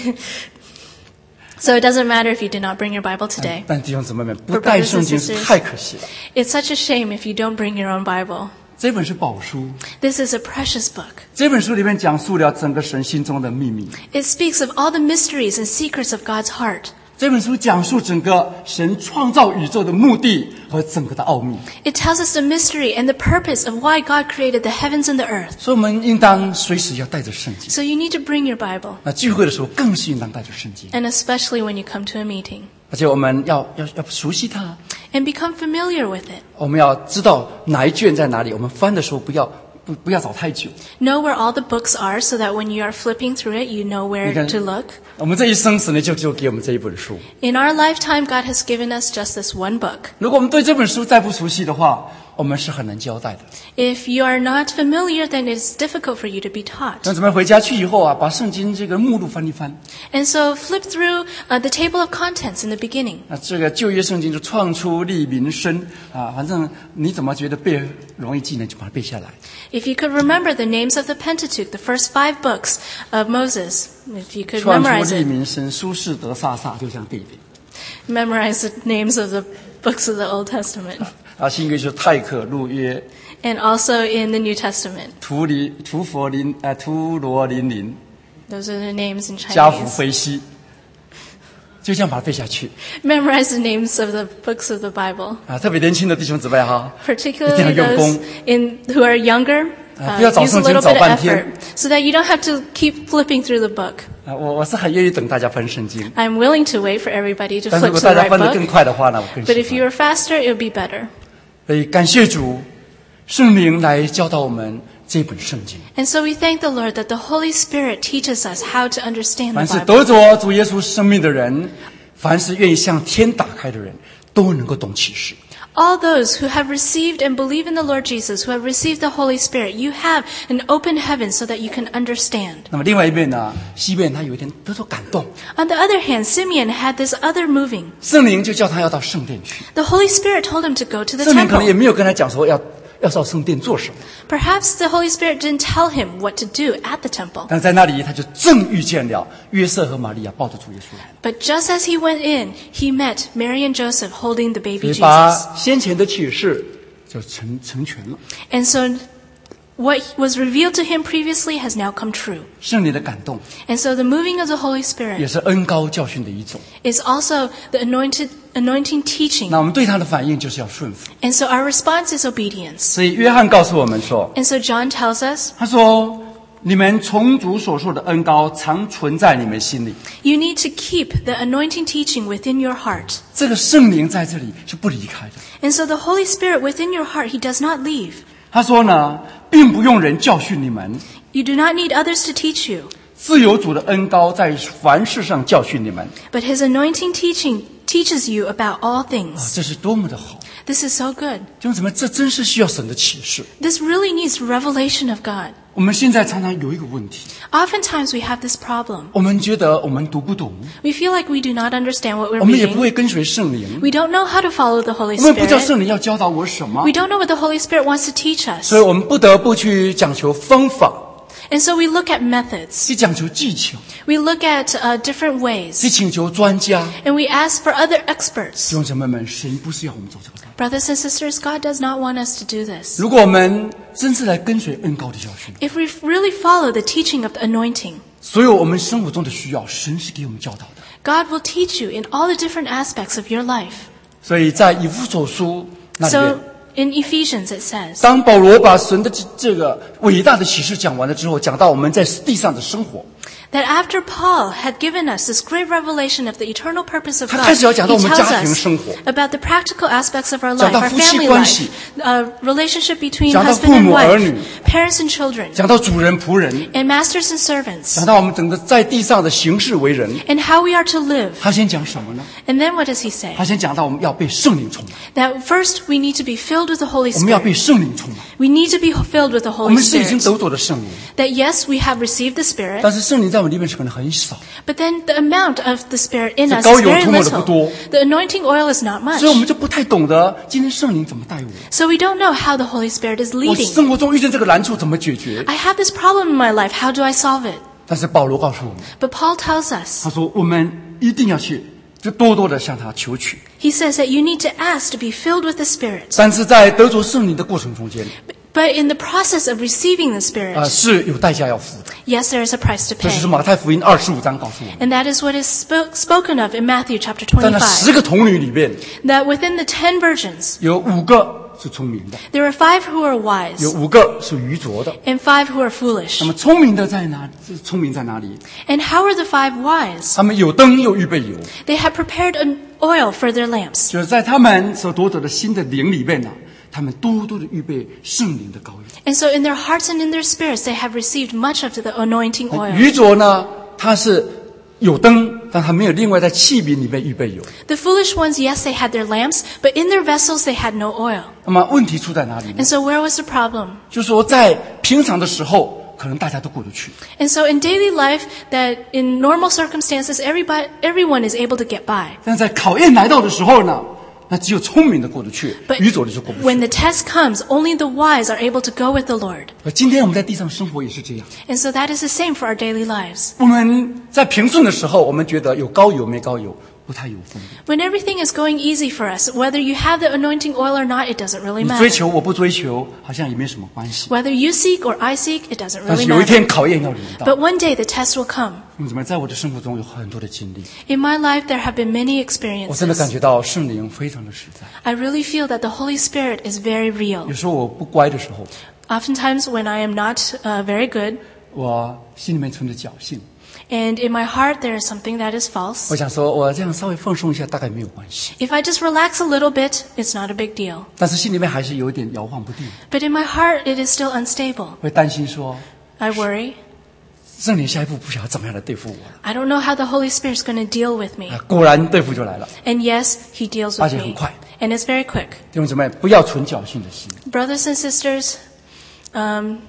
[SPEAKER 2] So it doesn't matter if you did not bring your Bible today.
[SPEAKER 1] 但弟兄姊妹们，不带圣经是太可惜了。
[SPEAKER 2] It's such a shame if you don't bring your own Bible.
[SPEAKER 1] 这本是宝书，
[SPEAKER 2] This is a precious book.
[SPEAKER 1] 这本书里面讲述了整个神心中的秘密。
[SPEAKER 2] It speaks of all the mysteries and secrets of God's heart.
[SPEAKER 1] 这本书讲述整个神创造宇宙的目的和整个的奥秘。
[SPEAKER 2] It tells us the mystery and the purpose of why God created the heavens and the earth.
[SPEAKER 1] 所以我们应当随时要带着圣经。
[SPEAKER 2] So you need to bring your Bible,
[SPEAKER 1] 那聚会的时候更是应当带着圣经，
[SPEAKER 2] and especially when you come to a meeting.
[SPEAKER 1] 而且我们要要要熟悉它，
[SPEAKER 2] And become familiar with it.
[SPEAKER 1] 我们要知道哪一卷在哪里。我们翻的时候不要不不要找太久。
[SPEAKER 2] Know where all the books are so that when you are flipping through it, you know where
[SPEAKER 1] 你看
[SPEAKER 2] to look.
[SPEAKER 1] 我们这一生神呢，就就给我们这一本书。
[SPEAKER 2] In our lifetime, God has given us just this one book.
[SPEAKER 1] 如果我们对这本书再不熟悉的话，我们是很难交代的。
[SPEAKER 2] If you are not familiar, then it's difficult for you to be taught.
[SPEAKER 1] 那怎么回家去以后啊，把圣经这个目录翻一翻，
[SPEAKER 2] And so flip through uh, the table of contents in the beginning.
[SPEAKER 1] 那这个旧约圣经就创出立民生啊，反正你怎么觉得背容易记呢，就把它背下来。
[SPEAKER 2] If you could remember the names of the Pentateuch, the first five books of Moses, if you could
[SPEAKER 1] 创出
[SPEAKER 2] memorize
[SPEAKER 1] 立
[SPEAKER 2] it,
[SPEAKER 1] 民生，苏轼得飒飒，就像对比。
[SPEAKER 2] memorize the names of the books of the Old Testament.
[SPEAKER 1] 啊，新约就是太可、路约、
[SPEAKER 2] And also in the New Testament.
[SPEAKER 1] 图里、图佛林、呃、图罗林林、
[SPEAKER 2] Those are the names in
[SPEAKER 1] 加福
[SPEAKER 2] Chinese.
[SPEAKER 1] 非西，就这样把它背下去。
[SPEAKER 2] Memorize the names of the books of the Bible.
[SPEAKER 1] 啊，特别年轻的弟兄姊妹哈，
[SPEAKER 2] Particularly
[SPEAKER 1] 一定要用功。
[SPEAKER 2] those in, who are younger,
[SPEAKER 1] 啊，
[SPEAKER 2] uh,
[SPEAKER 1] 不要找
[SPEAKER 2] use a
[SPEAKER 1] 圣经
[SPEAKER 2] little
[SPEAKER 1] 找
[SPEAKER 2] bit of
[SPEAKER 1] 半天。
[SPEAKER 2] effort so that you don't have to keep flipping through the book.
[SPEAKER 1] 啊，我我是很愿意等大家翻圣经，
[SPEAKER 2] I'm willing to wait for everybody to
[SPEAKER 1] 但是如
[SPEAKER 2] flip
[SPEAKER 1] 果
[SPEAKER 2] to
[SPEAKER 1] 大
[SPEAKER 2] the
[SPEAKER 1] 家
[SPEAKER 2] right
[SPEAKER 1] 翻得更
[SPEAKER 2] book.
[SPEAKER 1] 快的话呢，我更
[SPEAKER 2] But if
[SPEAKER 1] 喜
[SPEAKER 2] you
[SPEAKER 1] 欢。
[SPEAKER 2] were faster, it would be better.
[SPEAKER 1] 所以感谢主，圣灵来教导我们这本圣经。
[SPEAKER 2] And so we thank the Lord that the Holy Spirit teaches us how to understand the
[SPEAKER 1] 凡是
[SPEAKER 2] Bible.
[SPEAKER 1] 得着主耶稣生命的人，凡是愿意向天打开的人，都能够懂启示。
[SPEAKER 2] All those who have received and believe in the Lord Jesus, who have received the Holy Spirit, you have an open heaven so that you can understand.
[SPEAKER 1] 那么另外一面呢，西边他有一天得到感动，
[SPEAKER 2] On the other hand, Simeon had this other moving.
[SPEAKER 1] 圣灵就叫他要到圣殿去。
[SPEAKER 2] The Holy Spirit told him to go to the
[SPEAKER 1] 圣灵可能也
[SPEAKER 2] temple.
[SPEAKER 1] 没有跟他讲说要要到圣殿做什么，
[SPEAKER 2] Perhaps the Holy Spirit didn't tell him what to do at the temple.
[SPEAKER 1] 但在那里他就正遇见了约瑟和玛利亚抱着主耶稣来，
[SPEAKER 2] But just as he went in, he met Mary and Joseph holding the
[SPEAKER 1] 所
[SPEAKER 2] baby
[SPEAKER 1] 以把
[SPEAKER 2] Jesus.
[SPEAKER 1] 先前的启示就成成全了。
[SPEAKER 2] And so what was revealed to him previously has now come true.
[SPEAKER 1] 圣灵的感动
[SPEAKER 2] And so the moving of the Holy
[SPEAKER 1] 也
[SPEAKER 2] Spirit
[SPEAKER 1] 是恩膏教训的一种。
[SPEAKER 2] is also the anointed anointing teaching.
[SPEAKER 1] 那我们对他的反应就是要顺服。
[SPEAKER 2] And so our response is obedience.
[SPEAKER 1] 所以约翰告诉我们说，
[SPEAKER 2] And so John tells us,
[SPEAKER 1] 他说你们从主所受的恩膏常存在你们心里，
[SPEAKER 2] you need to keep the anointing teaching within your heart.
[SPEAKER 1] 这个圣灵在这里是不离开的。
[SPEAKER 2] And so the Holy Spirit within your heart, he does not leave.
[SPEAKER 1] 他说呢，并不用人教训你们，
[SPEAKER 2] You do not need others to teach you,
[SPEAKER 1] 自有主的恩膏在凡事上教训你们。
[SPEAKER 2] but his anointing teaching teaches you about all
[SPEAKER 1] 啊，
[SPEAKER 2] things.
[SPEAKER 1] 这是多么的好！
[SPEAKER 2] This is so good.
[SPEAKER 1] 弟兄姊妹，这真是需要神的启示。
[SPEAKER 2] This really needs revelation of God.
[SPEAKER 1] 我们现在常常有一个问题，
[SPEAKER 2] Oftentimes we have this problem.
[SPEAKER 1] 我们觉得我们读不懂，
[SPEAKER 2] We feel like we do not understand what we're
[SPEAKER 1] 我们也不
[SPEAKER 2] reading.
[SPEAKER 1] 会跟随圣灵，
[SPEAKER 2] We don't know how to follow the Holy
[SPEAKER 1] 我们不知道
[SPEAKER 2] Spirit.
[SPEAKER 1] 圣灵要教导我什么
[SPEAKER 2] We，don't know what the Holy Spirit wants to teach us.
[SPEAKER 1] 所以我们不得不去讲求方法，
[SPEAKER 2] And so we look at methods.
[SPEAKER 1] 去讲求技巧，
[SPEAKER 2] We look at uh, different
[SPEAKER 1] 去
[SPEAKER 2] ways.
[SPEAKER 1] 请求专家。
[SPEAKER 2] And we ask for other
[SPEAKER 1] 弟
[SPEAKER 2] experts.
[SPEAKER 1] 兄姊妹们，神不是要我们走这个道。
[SPEAKER 2] Brothers and sisters, God does not want us to do this.
[SPEAKER 1] 如果我们真是来跟随恩膏的教训，
[SPEAKER 2] If we really follow the teaching of the anointing,
[SPEAKER 1] 所有我们生活中的需要，神是给我们教导的。
[SPEAKER 2] God will teach you in all the different aspects of your life.
[SPEAKER 1] 所以在以弗所书那里面
[SPEAKER 2] So，in Ephesians it says,
[SPEAKER 1] 当保罗把神的这这个伟大的启示讲完了之后，讲到我们在地上的生活，
[SPEAKER 2] that after Paul had given us this great revelation of the eternal purpose of
[SPEAKER 1] 他
[SPEAKER 2] God,
[SPEAKER 1] 开始要讲到
[SPEAKER 2] he
[SPEAKER 1] 我们
[SPEAKER 2] tells
[SPEAKER 1] 家庭
[SPEAKER 2] us
[SPEAKER 1] 生活，
[SPEAKER 2] about the practical aspects of our
[SPEAKER 1] 讲
[SPEAKER 2] life,
[SPEAKER 1] 到
[SPEAKER 2] our
[SPEAKER 1] 夫妻
[SPEAKER 2] family
[SPEAKER 1] 关系，
[SPEAKER 2] life, uh, relationship between
[SPEAKER 1] 讲到
[SPEAKER 2] husband
[SPEAKER 1] 父
[SPEAKER 2] and
[SPEAKER 1] 母儿
[SPEAKER 2] wife,
[SPEAKER 1] 女，
[SPEAKER 2] parents and children,
[SPEAKER 1] 讲到主人仆人，
[SPEAKER 2] and masters and servants,
[SPEAKER 1] 讲到我们整个在地上的行事为人。
[SPEAKER 2] and how we are to live.
[SPEAKER 1] 他先讲什么呢？
[SPEAKER 2] And then what does he say?
[SPEAKER 1] 他先讲到我们要被圣灵充满，
[SPEAKER 2] That first we need to be filled with the Holy
[SPEAKER 1] 我们要被
[SPEAKER 2] Spirit.
[SPEAKER 1] 圣灵充满。
[SPEAKER 2] We need to be filled with the
[SPEAKER 1] 我
[SPEAKER 2] Holy
[SPEAKER 1] 们是已经
[SPEAKER 2] Spirit.
[SPEAKER 1] 得着的圣灵，
[SPEAKER 2] That yes, we have received the Spirit,
[SPEAKER 1] 但是圣灵在我们里面是可能很少，
[SPEAKER 2] but then the amount of the Spirit in
[SPEAKER 1] 这
[SPEAKER 2] us
[SPEAKER 1] 膏
[SPEAKER 2] is
[SPEAKER 1] 油
[SPEAKER 2] very
[SPEAKER 1] 涂抹得不多。
[SPEAKER 2] little. The anointing oil is not much.
[SPEAKER 1] 所以我们就不太懂得今天圣灵怎么带我。
[SPEAKER 2] So we don't know how the Holy Spirit is
[SPEAKER 1] 我
[SPEAKER 2] leading.
[SPEAKER 1] 生活中遇见这个难处怎么解决？
[SPEAKER 2] I have this problem in my life. How do I solve it?
[SPEAKER 1] 但是保罗告诉我们，
[SPEAKER 2] But Paul tells us,
[SPEAKER 1] 他说我们一定要去，就多多的向他求取。
[SPEAKER 2] he says that you need to ask to be filled with the Spirit.
[SPEAKER 1] 但是在得着圣灵的过程中间，
[SPEAKER 2] But in the process of receiving the
[SPEAKER 1] 啊、
[SPEAKER 2] Spirit,
[SPEAKER 1] 是有代价要付的。
[SPEAKER 2] yes, there is a price to
[SPEAKER 1] 这就是
[SPEAKER 2] pay.
[SPEAKER 1] 马太福音二十五章告诉我们，
[SPEAKER 2] And that is what is spo- spoken of in Matthew chapter
[SPEAKER 1] 在那十
[SPEAKER 2] twenty-five.
[SPEAKER 1] 个童女里面，
[SPEAKER 2] That within the ten virgins,
[SPEAKER 1] 有五个是聪明的，
[SPEAKER 2] there are five who are
[SPEAKER 1] 有
[SPEAKER 2] wise
[SPEAKER 1] 五个是愚拙的。
[SPEAKER 2] and five who are foolish.
[SPEAKER 1] 那么聪明的在哪？这聪明在哪里？
[SPEAKER 2] And how are the five wise?
[SPEAKER 1] 他们有灯又预备油，
[SPEAKER 2] They have prepared an oil for their lamps.
[SPEAKER 1] 就是在他们所夺得的新的灵里面呢、他们多多的预备圣灵的膏油。
[SPEAKER 2] And so in their hearts and in their spirits, they have received much of the anointing oil.
[SPEAKER 1] 愚拙呢，它是有灯，但它没有另外在器皿里面预备油。
[SPEAKER 2] The foolish ones, yes, they had their lamps, but in their vessels they had no oil.
[SPEAKER 1] 那么问题出在哪里呢
[SPEAKER 2] And？so where was the problem?
[SPEAKER 1] 就是说在平常的时候，可能大家都过得去，
[SPEAKER 2] And so in daily life, that in normal circumstances, everybody, everyone is able to get by.
[SPEAKER 1] 但在考验来到的时候呢，那只有聪明的过得去，
[SPEAKER 2] But
[SPEAKER 1] 愚拙的就过不
[SPEAKER 2] when
[SPEAKER 1] 去。
[SPEAKER 2] the test comes, only the wise are able to go with the Lord.
[SPEAKER 1] 而今天我们在地上生活也是这样，
[SPEAKER 2] And so that is the same for our daily lives.
[SPEAKER 1] 我们在平顺的时候，我们觉得有膏油没膏油不太有分别。
[SPEAKER 2] When everything is going easy for us, whether you have the anointing oil or not, it doesn't really
[SPEAKER 1] 你追
[SPEAKER 2] matter.
[SPEAKER 1] 求我不追求，好像也没什么关系。
[SPEAKER 2] Whether you seek or I seek, it doesn't
[SPEAKER 1] 但是
[SPEAKER 2] really
[SPEAKER 1] 有一
[SPEAKER 2] matter.
[SPEAKER 1] 天考验要临到，
[SPEAKER 2] But one day the test will come.
[SPEAKER 1] 你怎么在我的生活中有很多的经历，
[SPEAKER 2] In my life, there have been many
[SPEAKER 1] 我真的感
[SPEAKER 2] experiences.
[SPEAKER 1] 觉到圣灵非常的实在。
[SPEAKER 2] I really feel that the Holy Spirit is very real.
[SPEAKER 1] 有时候我不乖的时候，
[SPEAKER 2] Oftentimes, when I am not uh, very good,
[SPEAKER 1] 我心里面存着侥幸，
[SPEAKER 2] And in my heart, there is something that is false.
[SPEAKER 1] 我想说，我这样稍微放松一下，大概没有关系。
[SPEAKER 2] If I just relax a little bit, it's not a big deal.
[SPEAKER 1] 但是心里面还是有点摇晃不定，
[SPEAKER 2] But in my heart, it is still unstable.
[SPEAKER 1] 会担心说，
[SPEAKER 2] I worry.
[SPEAKER 1] 圣灵下一步不晓得怎么样的对付我。
[SPEAKER 2] I don't know how the Holy Spirit is going to deal with me.
[SPEAKER 1] 啊，果然对付就来了。
[SPEAKER 2] And yes, He deals
[SPEAKER 1] 而
[SPEAKER 2] with
[SPEAKER 1] 且很
[SPEAKER 2] me.
[SPEAKER 1] 快。
[SPEAKER 2] And it's very quick.
[SPEAKER 1] 弟兄姊妹，不要存侥幸的心。
[SPEAKER 2] Brothers and sisters, um,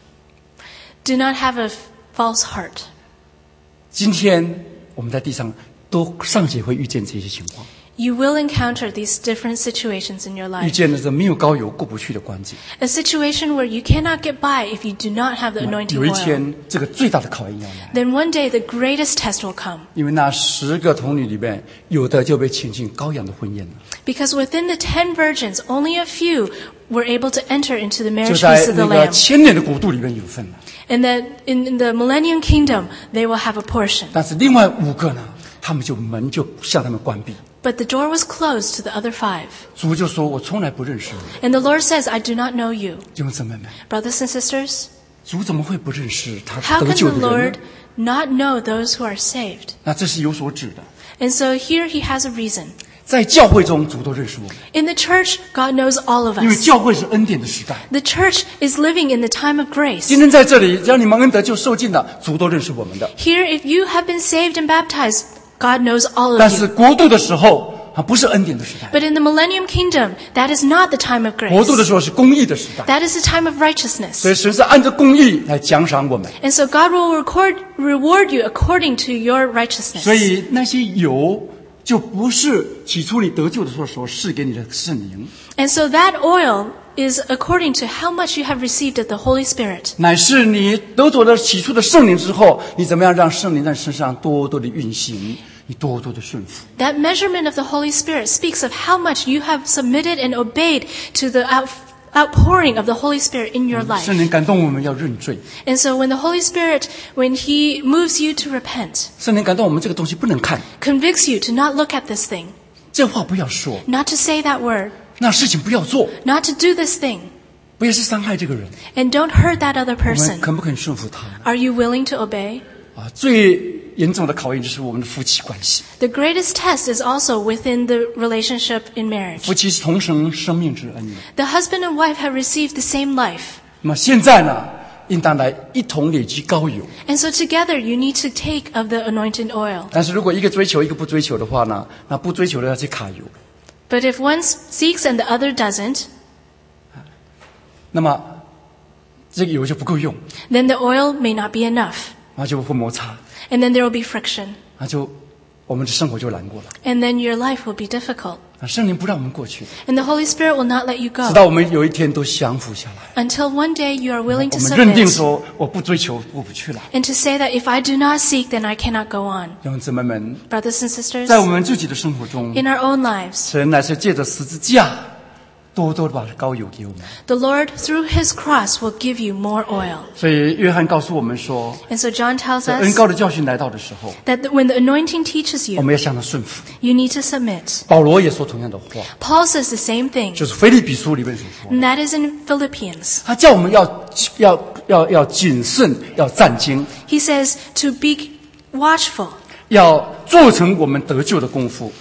[SPEAKER 2] do not have a false heart.
[SPEAKER 1] 今天我们在地上都尚且会遇见这些情况，
[SPEAKER 2] You will encounter these different situations in your
[SPEAKER 1] 遇
[SPEAKER 2] life.
[SPEAKER 1] 见了这没有膏油过不去的关节。
[SPEAKER 2] A situation where you cannot get by if you do not have the anointing
[SPEAKER 1] 有一
[SPEAKER 2] oil.
[SPEAKER 1] 天，这个最大的考验要来，
[SPEAKER 2] Then one day the greatest test will come.
[SPEAKER 1] 因为那十个童女里面，有的就被请进羔羊的婚宴了。
[SPEAKER 2] Because within the ten virgins, only a few were able to enter into the
[SPEAKER 1] 就
[SPEAKER 2] marriage
[SPEAKER 1] 在
[SPEAKER 2] feast of
[SPEAKER 1] 那
[SPEAKER 2] the
[SPEAKER 1] 个
[SPEAKER 2] Lamb.
[SPEAKER 1] 千年的国度里面有份了。
[SPEAKER 2] And that in, in the millennium kingdom, they will have a portion.
[SPEAKER 1] 但是另外五个呢，他们就门就向他们关闭。
[SPEAKER 2] But the door was closed to the other five.
[SPEAKER 1] 主就说：“我从来不认识你。
[SPEAKER 2] And the Lord says, I do not know you. ”
[SPEAKER 1] 弟兄姊妹们，
[SPEAKER 2] Brothers and sisters,
[SPEAKER 1] 主怎么会不认识他
[SPEAKER 2] how
[SPEAKER 1] 得
[SPEAKER 2] can
[SPEAKER 1] 救
[SPEAKER 2] the
[SPEAKER 1] 的人
[SPEAKER 2] Lord
[SPEAKER 1] 呢？
[SPEAKER 2] not know those who are saved?
[SPEAKER 1] 那这是有所指的。
[SPEAKER 2] And so here he has a reason.
[SPEAKER 1] 在教会中，主都认识我们，
[SPEAKER 2] In the church, God knows all of
[SPEAKER 1] 因为
[SPEAKER 2] us.
[SPEAKER 1] 教会是恩典的时代。
[SPEAKER 2] The church is living in the time of grace.
[SPEAKER 1] 今天在这里，只要你蒙恩得救受尽了，主都认识我们的。
[SPEAKER 2] Here, if you have been saved and baptized, God knows all
[SPEAKER 1] 但
[SPEAKER 2] of
[SPEAKER 1] 是
[SPEAKER 2] you.
[SPEAKER 1] 国度的时候啊，不是恩典的时代，
[SPEAKER 2] But in the millennium kingdom, that is not the time of
[SPEAKER 1] 国度的
[SPEAKER 2] grace.
[SPEAKER 1] 时候是公义的时代。
[SPEAKER 2] That is the time of righteousness.
[SPEAKER 1] 所以神是按照公义来奖赏我们。
[SPEAKER 2] And so God will record, reward you according to your righteousness.
[SPEAKER 1] 所以那些油就不是起初你得救的时候所赐给你的圣灵，
[SPEAKER 2] And so that oil is according to how much you have received of the Holy Spirit.
[SPEAKER 1] 乃是你得着了起初的圣灵之后，你怎么样让圣灵在身上多多的运行，你多多的顺服。
[SPEAKER 2] That measurement of the Holy Spirit speaks of how much you have submitted and obeyed to the out, outpouring of the Holy Spirit in your life.
[SPEAKER 1] 圣灵感动我们要认罪，
[SPEAKER 2] And so when the Holy Spirit, when He moves you to repent,
[SPEAKER 1] 圣灵感动我们这个东西不能看，
[SPEAKER 2] convicts you to not look at this thing,
[SPEAKER 1] 这话不要说，
[SPEAKER 2] not to say that word,
[SPEAKER 1] 那事情不要做，
[SPEAKER 2] not to do this thing,
[SPEAKER 1] 不要去伤害这个人。
[SPEAKER 2] and don't hurt that other
[SPEAKER 1] 我们
[SPEAKER 2] person.
[SPEAKER 1] 肯不肯顺服他呢？
[SPEAKER 2] Are you willing to obey?
[SPEAKER 1] 啊，最严重的考验就是我们的夫妻关系。
[SPEAKER 2] The greatest test is also within the relationship in marriage.
[SPEAKER 1] 夫妻是同生生命之恩。
[SPEAKER 2] The husband and wife have received the same life.
[SPEAKER 1] 那么现在呢，应当来一同累积膏油。
[SPEAKER 2] And so together you need to take of the anointed oil.
[SPEAKER 1] 但是如果一个追求一个不追求的话呢，那不追求的要去卡油。
[SPEAKER 2] But if one seeks and the other doesn't,
[SPEAKER 1] 那么这个油就不够用，
[SPEAKER 2] then the oil may not be enough.
[SPEAKER 1] 然后就会摩擦，
[SPEAKER 2] And then there will be friction.
[SPEAKER 1] 那就我们的生活就难过了。
[SPEAKER 2] And then your life will be difficult.
[SPEAKER 1] 啊，圣灵不让我们过去，
[SPEAKER 2] And the Holy Spirit will not let you
[SPEAKER 1] 直
[SPEAKER 2] go
[SPEAKER 1] 到我们有一天都降服下来，
[SPEAKER 2] until one day you are willing to
[SPEAKER 1] 我们认定
[SPEAKER 2] submit
[SPEAKER 1] 说我不追求过不去了。
[SPEAKER 2] and to say that if I do not seek, then I cannot go on.
[SPEAKER 1] 弟兄姊妹们，
[SPEAKER 2] Brothers and sisters,
[SPEAKER 1] 在我们自己的生活中，
[SPEAKER 2] in our own lives,
[SPEAKER 1] 神乃是借着十字架，多多的把膏油给我们。
[SPEAKER 2] the Lord, through His cross, will give you more oil.
[SPEAKER 1] 所以约翰告诉我们说，
[SPEAKER 2] And so John tells
[SPEAKER 1] 在恩
[SPEAKER 2] us
[SPEAKER 1] 膏的教训来到的时候，
[SPEAKER 2] that when the anointing teaches
[SPEAKER 1] 我
[SPEAKER 2] you,
[SPEAKER 1] 们要向他顺服。
[SPEAKER 2] you need to submit.
[SPEAKER 1] 保罗也说同样的话，
[SPEAKER 2] Paul says the same thing,
[SPEAKER 1] 就是腓立比书里面所说的，
[SPEAKER 2] and that is in Philippians.
[SPEAKER 1] 他叫我们要要要要谨慎，要战兢，
[SPEAKER 2] He says to be watchful
[SPEAKER 1] 要做成我们得救的功夫。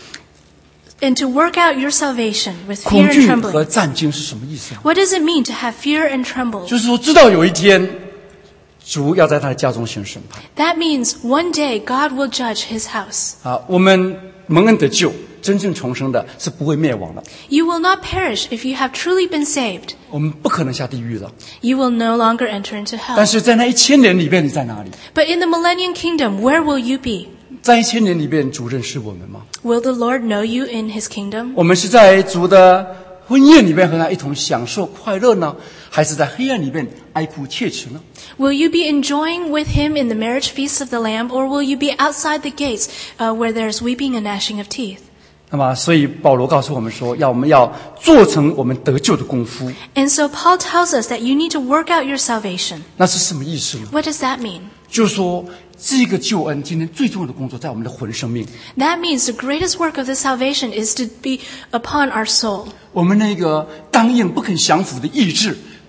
[SPEAKER 2] and to work out your salvation with
[SPEAKER 1] 恐
[SPEAKER 2] fear and
[SPEAKER 1] 惧和
[SPEAKER 2] trembling.
[SPEAKER 1] 战兢是什么意思啊？
[SPEAKER 2] What does it mean to have fear and tremble?
[SPEAKER 1] 就是说，知道有一天主要在他的家中行审判
[SPEAKER 2] That means one day God will judge His house.
[SPEAKER 1] 啊。我们蒙恩得救，真正重生的是不会灭亡的，
[SPEAKER 2] You will not perish if you have truly been saved.
[SPEAKER 1] 我们不可能下地狱了。
[SPEAKER 2] You will no longer enter into
[SPEAKER 1] 但
[SPEAKER 2] hell.
[SPEAKER 1] 是在那一千年里面，你在哪里？
[SPEAKER 2] But in the millennium kingdom, where will you be?
[SPEAKER 1] 在一千年里面，主认识我们吗？
[SPEAKER 2] Will the Lord know you in His kingdom?
[SPEAKER 1] 我们是在主的婚宴里面和他一同享受快乐呢，还是在黑暗里面哀哭切齿呢？
[SPEAKER 2] Will you be enjoying with Him in the marriage feast of the Lamb, or will you be outside the gates uh, where there's weeping and gnashing of teeth?
[SPEAKER 1] 那么，所以保罗告诉我们说，要我们要做成我们得救的功夫。
[SPEAKER 2] And so Paul tells us that you need to work out your salvation.
[SPEAKER 1] 那是什么意思呢？
[SPEAKER 2] What does that mean?
[SPEAKER 1] 就是说，这个救恩今天最重要的工作在我们的魂生命，
[SPEAKER 2] That means the greatest work of the salvation is to be upon our soul.
[SPEAKER 1] 我们那个刚硬不肯降服的意志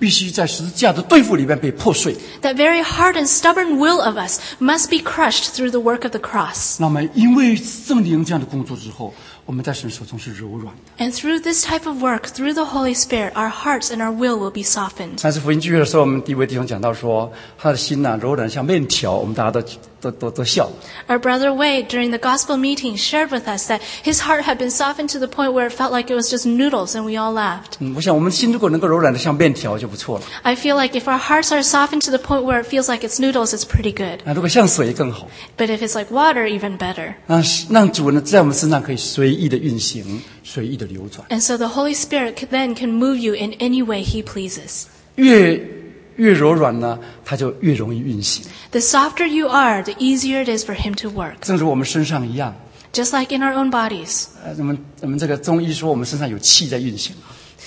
[SPEAKER 1] 必须在十字架的对付里面被破碎。
[SPEAKER 2] That very hard and stubborn will of us must be crushed through the work of the cross.
[SPEAKER 1] 那么因为圣灵这样的工作之后，我们在神手中是柔软的。
[SPEAKER 2] And through this type of work, through the Holy Spirit, our hearts and our will will be softened.
[SPEAKER 1] 但是福音聚会的时候，我们第一位弟兄讲到说，他的心呐、啊、柔软像面条，我们大家都都都都笑。
[SPEAKER 2] Our brother Wade, during the gospel meeting, shared with us that his heart had been softened to the point where it felt like it was just noodles, and we all laughed.
[SPEAKER 1] 嗯，我想我们心如果能够柔软的像面条就不错了。
[SPEAKER 2] I feel like if our hearts are softened to the point where it feels like it's noodles, it's pretty good.
[SPEAKER 1] 那如果像水更好。
[SPEAKER 2] But if it's like water, even better.
[SPEAKER 1] 让让主呢在我们身上可以随意的运行，随意的流转。
[SPEAKER 2] And so the Holy Spirit then can move you in any way He pleases.
[SPEAKER 1] 越越柔软呢，它就越容易运行。
[SPEAKER 2] The softer you are, the easier it is for Him to work.
[SPEAKER 1] 正如我们身上一样。
[SPEAKER 2] Just like in our own bodies.
[SPEAKER 1] 呃，我们我们这个中医说，我们身上有气在运行。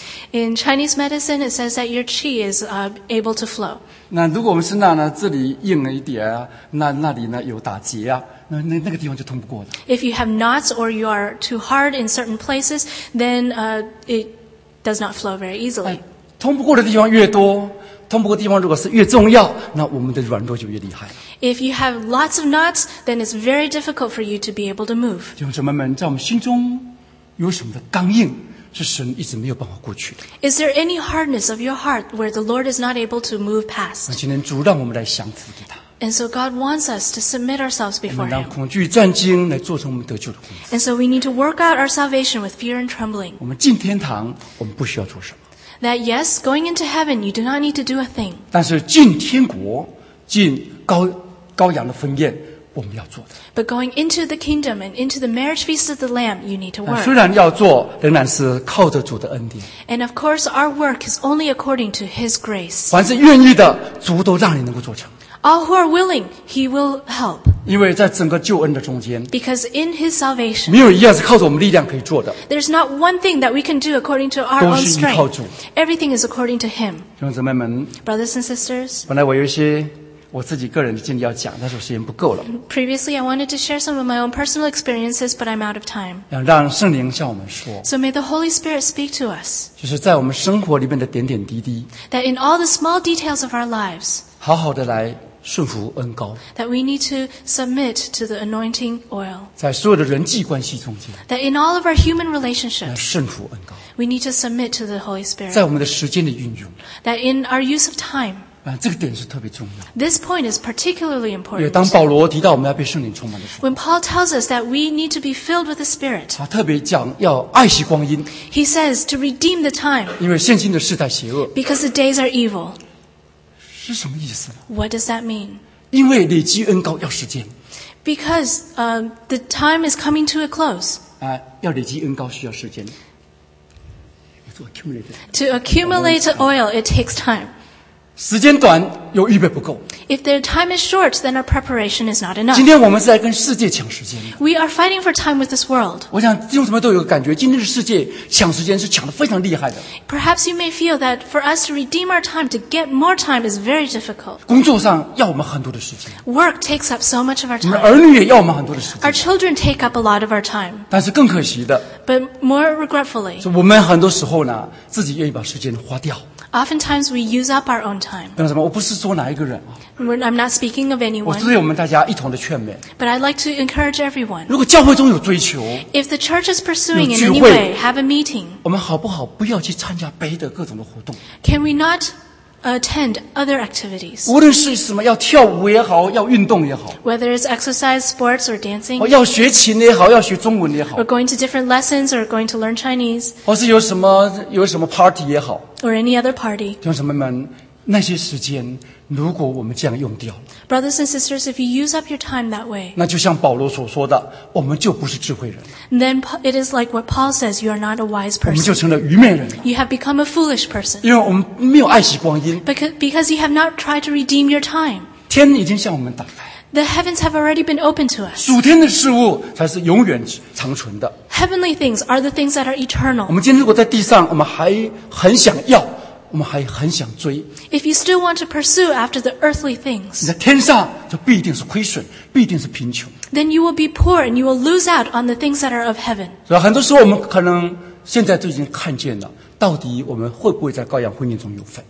[SPEAKER 2] In Chinese medicine, it says that your qi is uh, able to flow.
[SPEAKER 1] 那如果我们身上呢，这里硬了一点啊，那那里呢有打结啊，那那那个地方就通不过的。
[SPEAKER 2] If you have knots or you are too hard in certain places, then uh, it does not flow very easily.
[SPEAKER 1] 通不过的地方越多，通不过的地方如果是越重要，那我们的软弱就越厉害。
[SPEAKER 2] If you have lots of knots, then it's very difficult for you to be able to move.
[SPEAKER 1] 弟兄姊妹们，在我们心中有什么的刚硬？是神一直没有办法过去的。
[SPEAKER 2] Is there any hardness of your heart where the Lord is not able to move past?
[SPEAKER 1] 那今天主让我们来降服给他。
[SPEAKER 2] And so God wants us to submit ourselves
[SPEAKER 1] 我
[SPEAKER 2] before
[SPEAKER 1] 们让
[SPEAKER 2] Him.
[SPEAKER 1] 恐惧战惊来做成我们得救的工作。
[SPEAKER 2] And so we need to work out our salvation with fear and trembling.
[SPEAKER 1] 我们进天堂，我们不需要做什么。
[SPEAKER 2] That yes, going into heaven, you do not need to do a thing.
[SPEAKER 1] 但是进天国，进羔羔羊的婚宴，我们要做的。
[SPEAKER 2] But going into the kingdom and into the marriage feast of the Lamb, you need to
[SPEAKER 1] 虽
[SPEAKER 2] work.
[SPEAKER 1] 然要做，仍然是靠着主的恩典。
[SPEAKER 2] And of course, our work is only according to His grace.
[SPEAKER 1] 凡是愿意的，主都让你能够做成。
[SPEAKER 2] All who are willing, He will help.
[SPEAKER 1] 因为在整个救恩的中间，
[SPEAKER 2] Because in His salvation,
[SPEAKER 1] 没有一样是靠着我们力量可以做的。
[SPEAKER 2] there's not one thing that we can do according to our
[SPEAKER 1] 都
[SPEAKER 2] own
[SPEAKER 1] 是依靠
[SPEAKER 2] strength.
[SPEAKER 1] 主。
[SPEAKER 2] Everything is according to Him.
[SPEAKER 1] 弟兄姊妹们，
[SPEAKER 2] Brothers and sisters,
[SPEAKER 1] 本来我有一些我自己个人的经历要讲，但是我时间不够了。
[SPEAKER 2] previously I wanted to share some of my own personal experiences, but I'm out of time.
[SPEAKER 1] 要让圣灵向我们说，
[SPEAKER 2] So may the Holy Spirit speak to us,
[SPEAKER 1] 就是在我们生活里面的点点滴滴，
[SPEAKER 2] that in all the small details of our lives,
[SPEAKER 1] 好好的来顺服恩膏，
[SPEAKER 2] that we need to submit to the anointing oil.
[SPEAKER 1] 在所有的人际关系中间
[SPEAKER 2] That in all of our human
[SPEAKER 1] 来
[SPEAKER 2] relationships,
[SPEAKER 1] 顺服恩膏，
[SPEAKER 2] we need to submit to the Holy
[SPEAKER 1] 在
[SPEAKER 2] Spirit.
[SPEAKER 1] 我们的时间的运用
[SPEAKER 2] That in our use of time,
[SPEAKER 1] 啊，这个点是特别重要。
[SPEAKER 2] this point is particularly
[SPEAKER 1] 因为
[SPEAKER 2] important.
[SPEAKER 1] 当保罗提到我们要被圣灵充满的时候，
[SPEAKER 2] When Paul tells us that we need to be filled with the Spirit,
[SPEAKER 1] 他特别讲要爱惜光阴，
[SPEAKER 2] he says to redeem the time
[SPEAKER 1] 因为现今的世代邪恶，
[SPEAKER 2] because the days are evil.
[SPEAKER 1] 是什么意思呢？
[SPEAKER 2] What does that mean?
[SPEAKER 1] 因为累积恩膏要时间
[SPEAKER 2] Because um, the time is coming to a close.
[SPEAKER 1] 啊，要累积恩膏需要时间。做 accumulated
[SPEAKER 2] To accumulate oil, it takes time.
[SPEAKER 1] 时间短又预备不够。
[SPEAKER 2] If the time is short, then our preparation is not enough.
[SPEAKER 1] 今天我们是在跟世界抢时间。
[SPEAKER 2] We are fighting for time with this world.
[SPEAKER 1] 我想弟兄姊妹都有个感觉，今天的世界抢时间是抢得非常厉害的。
[SPEAKER 2] Perhaps you may feel that for us to redeem our time, to get more time is very difficult.
[SPEAKER 1] 工作上要我们很多的时间，
[SPEAKER 2] Work takes up so much of our
[SPEAKER 1] 我们的
[SPEAKER 2] time.
[SPEAKER 1] 儿女也要我们很多的时
[SPEAKER 2] Our
[SPEAKER 1] 间。
[SPEAKER 2] children take up a lot of our time.
[SPEAKER 1] 但是更可惜的
[SPEAKER 2] But more regretfully,
[SPEAKER 1] 是，我们很多时候呢，自己愿意把时间花掉。
[SPEAKER 2] oftentimes we use up our own time.
[SPEAKER 1] 那什么？我不是说哪一个人啊，
[SPEAKER 2] We're- I'm not speaking of
[SPEAKER 1] 我是
[SPEAKER 2] anyone,
[SPEAKER 1] 对我们大家一同的劝勉。
[SPEAKER 2] but I'd like to encourage everyone.
[SPEAKER 1] 如果教会中有追求，
[SPEAKER 2] If the church is pursuing in
[SPEAKER 1] 有聚
[SPEAKER 2] any
[SPEAKER 1] 会。
[SPEAKER 2] way, have a meeting,
[SPEAKER 1] 我们好不好不要去参加别的各种的活动？
[SPEAKER 2] can we not attend other activities?
[SPEAKER 1] 无论是什么，要跳舞也好，要运动也好，
[SPEAKER 2] Whether it's exercise, sports, or dancing,
[SPEAKER 1] 哦，要学琴也好，要学中文也好
[SPEAKER 2] or，going to different lessons, or going to learn Chinese,
[SPEAKER 1] 或是有什么有什么 party 也好，
[SPEAKER 2] or any other party.
[SPEAKER 1] 弟兄姊妹们，那些时间如果我们这样用掉，
[SPEAKER 2] Brothers and sisters, if you use up your time that way,
[SPEAKER 1] 那就像保罗所说的，我们就不是智慧人，
[SPEAKER 2] then Pa- it is like what Paul says, you are not a wise
[SPEAKER 1] 我们
[SPEAKER 2] person.
[SPEAKER 1] 就成了愚昧人了，
[SPEAKER 2] You have become a foolish person
[SPEAKER 1] 因为我们没有爱惜光阴，
[SPEAKER 2] because, because you have not tried to redeem your time.
[SPEAKER 1] 天已经向我们打开，
[SPEAKER 2] The heavens have already been opened to us.
[SPEAKER 1] 属天的事物才是永远长存的。
[SPEAKER 2] Heavenly things are the things that are
[SPEAKER 1] 我
[SPEAKER 2] eternal.
[SPEAKER 1] 们今天如果在地上，我们还很想要，我们还很想追，
[SPEAKER 2] If you still want to pursue after the earthly
[SPEAKER 1] 你
[SPEAKER 2] things,
[SPEAKER 1] 在天上就必定是亏损，必定是贫穷。
[SPEAKER 2] then you will be poor and you will lose out on the things that are of heaven.
[SPEAKER 1] 所以很多时候我们可能现在就已经看见了，到底我们会不会在羔羊婚宴中有份？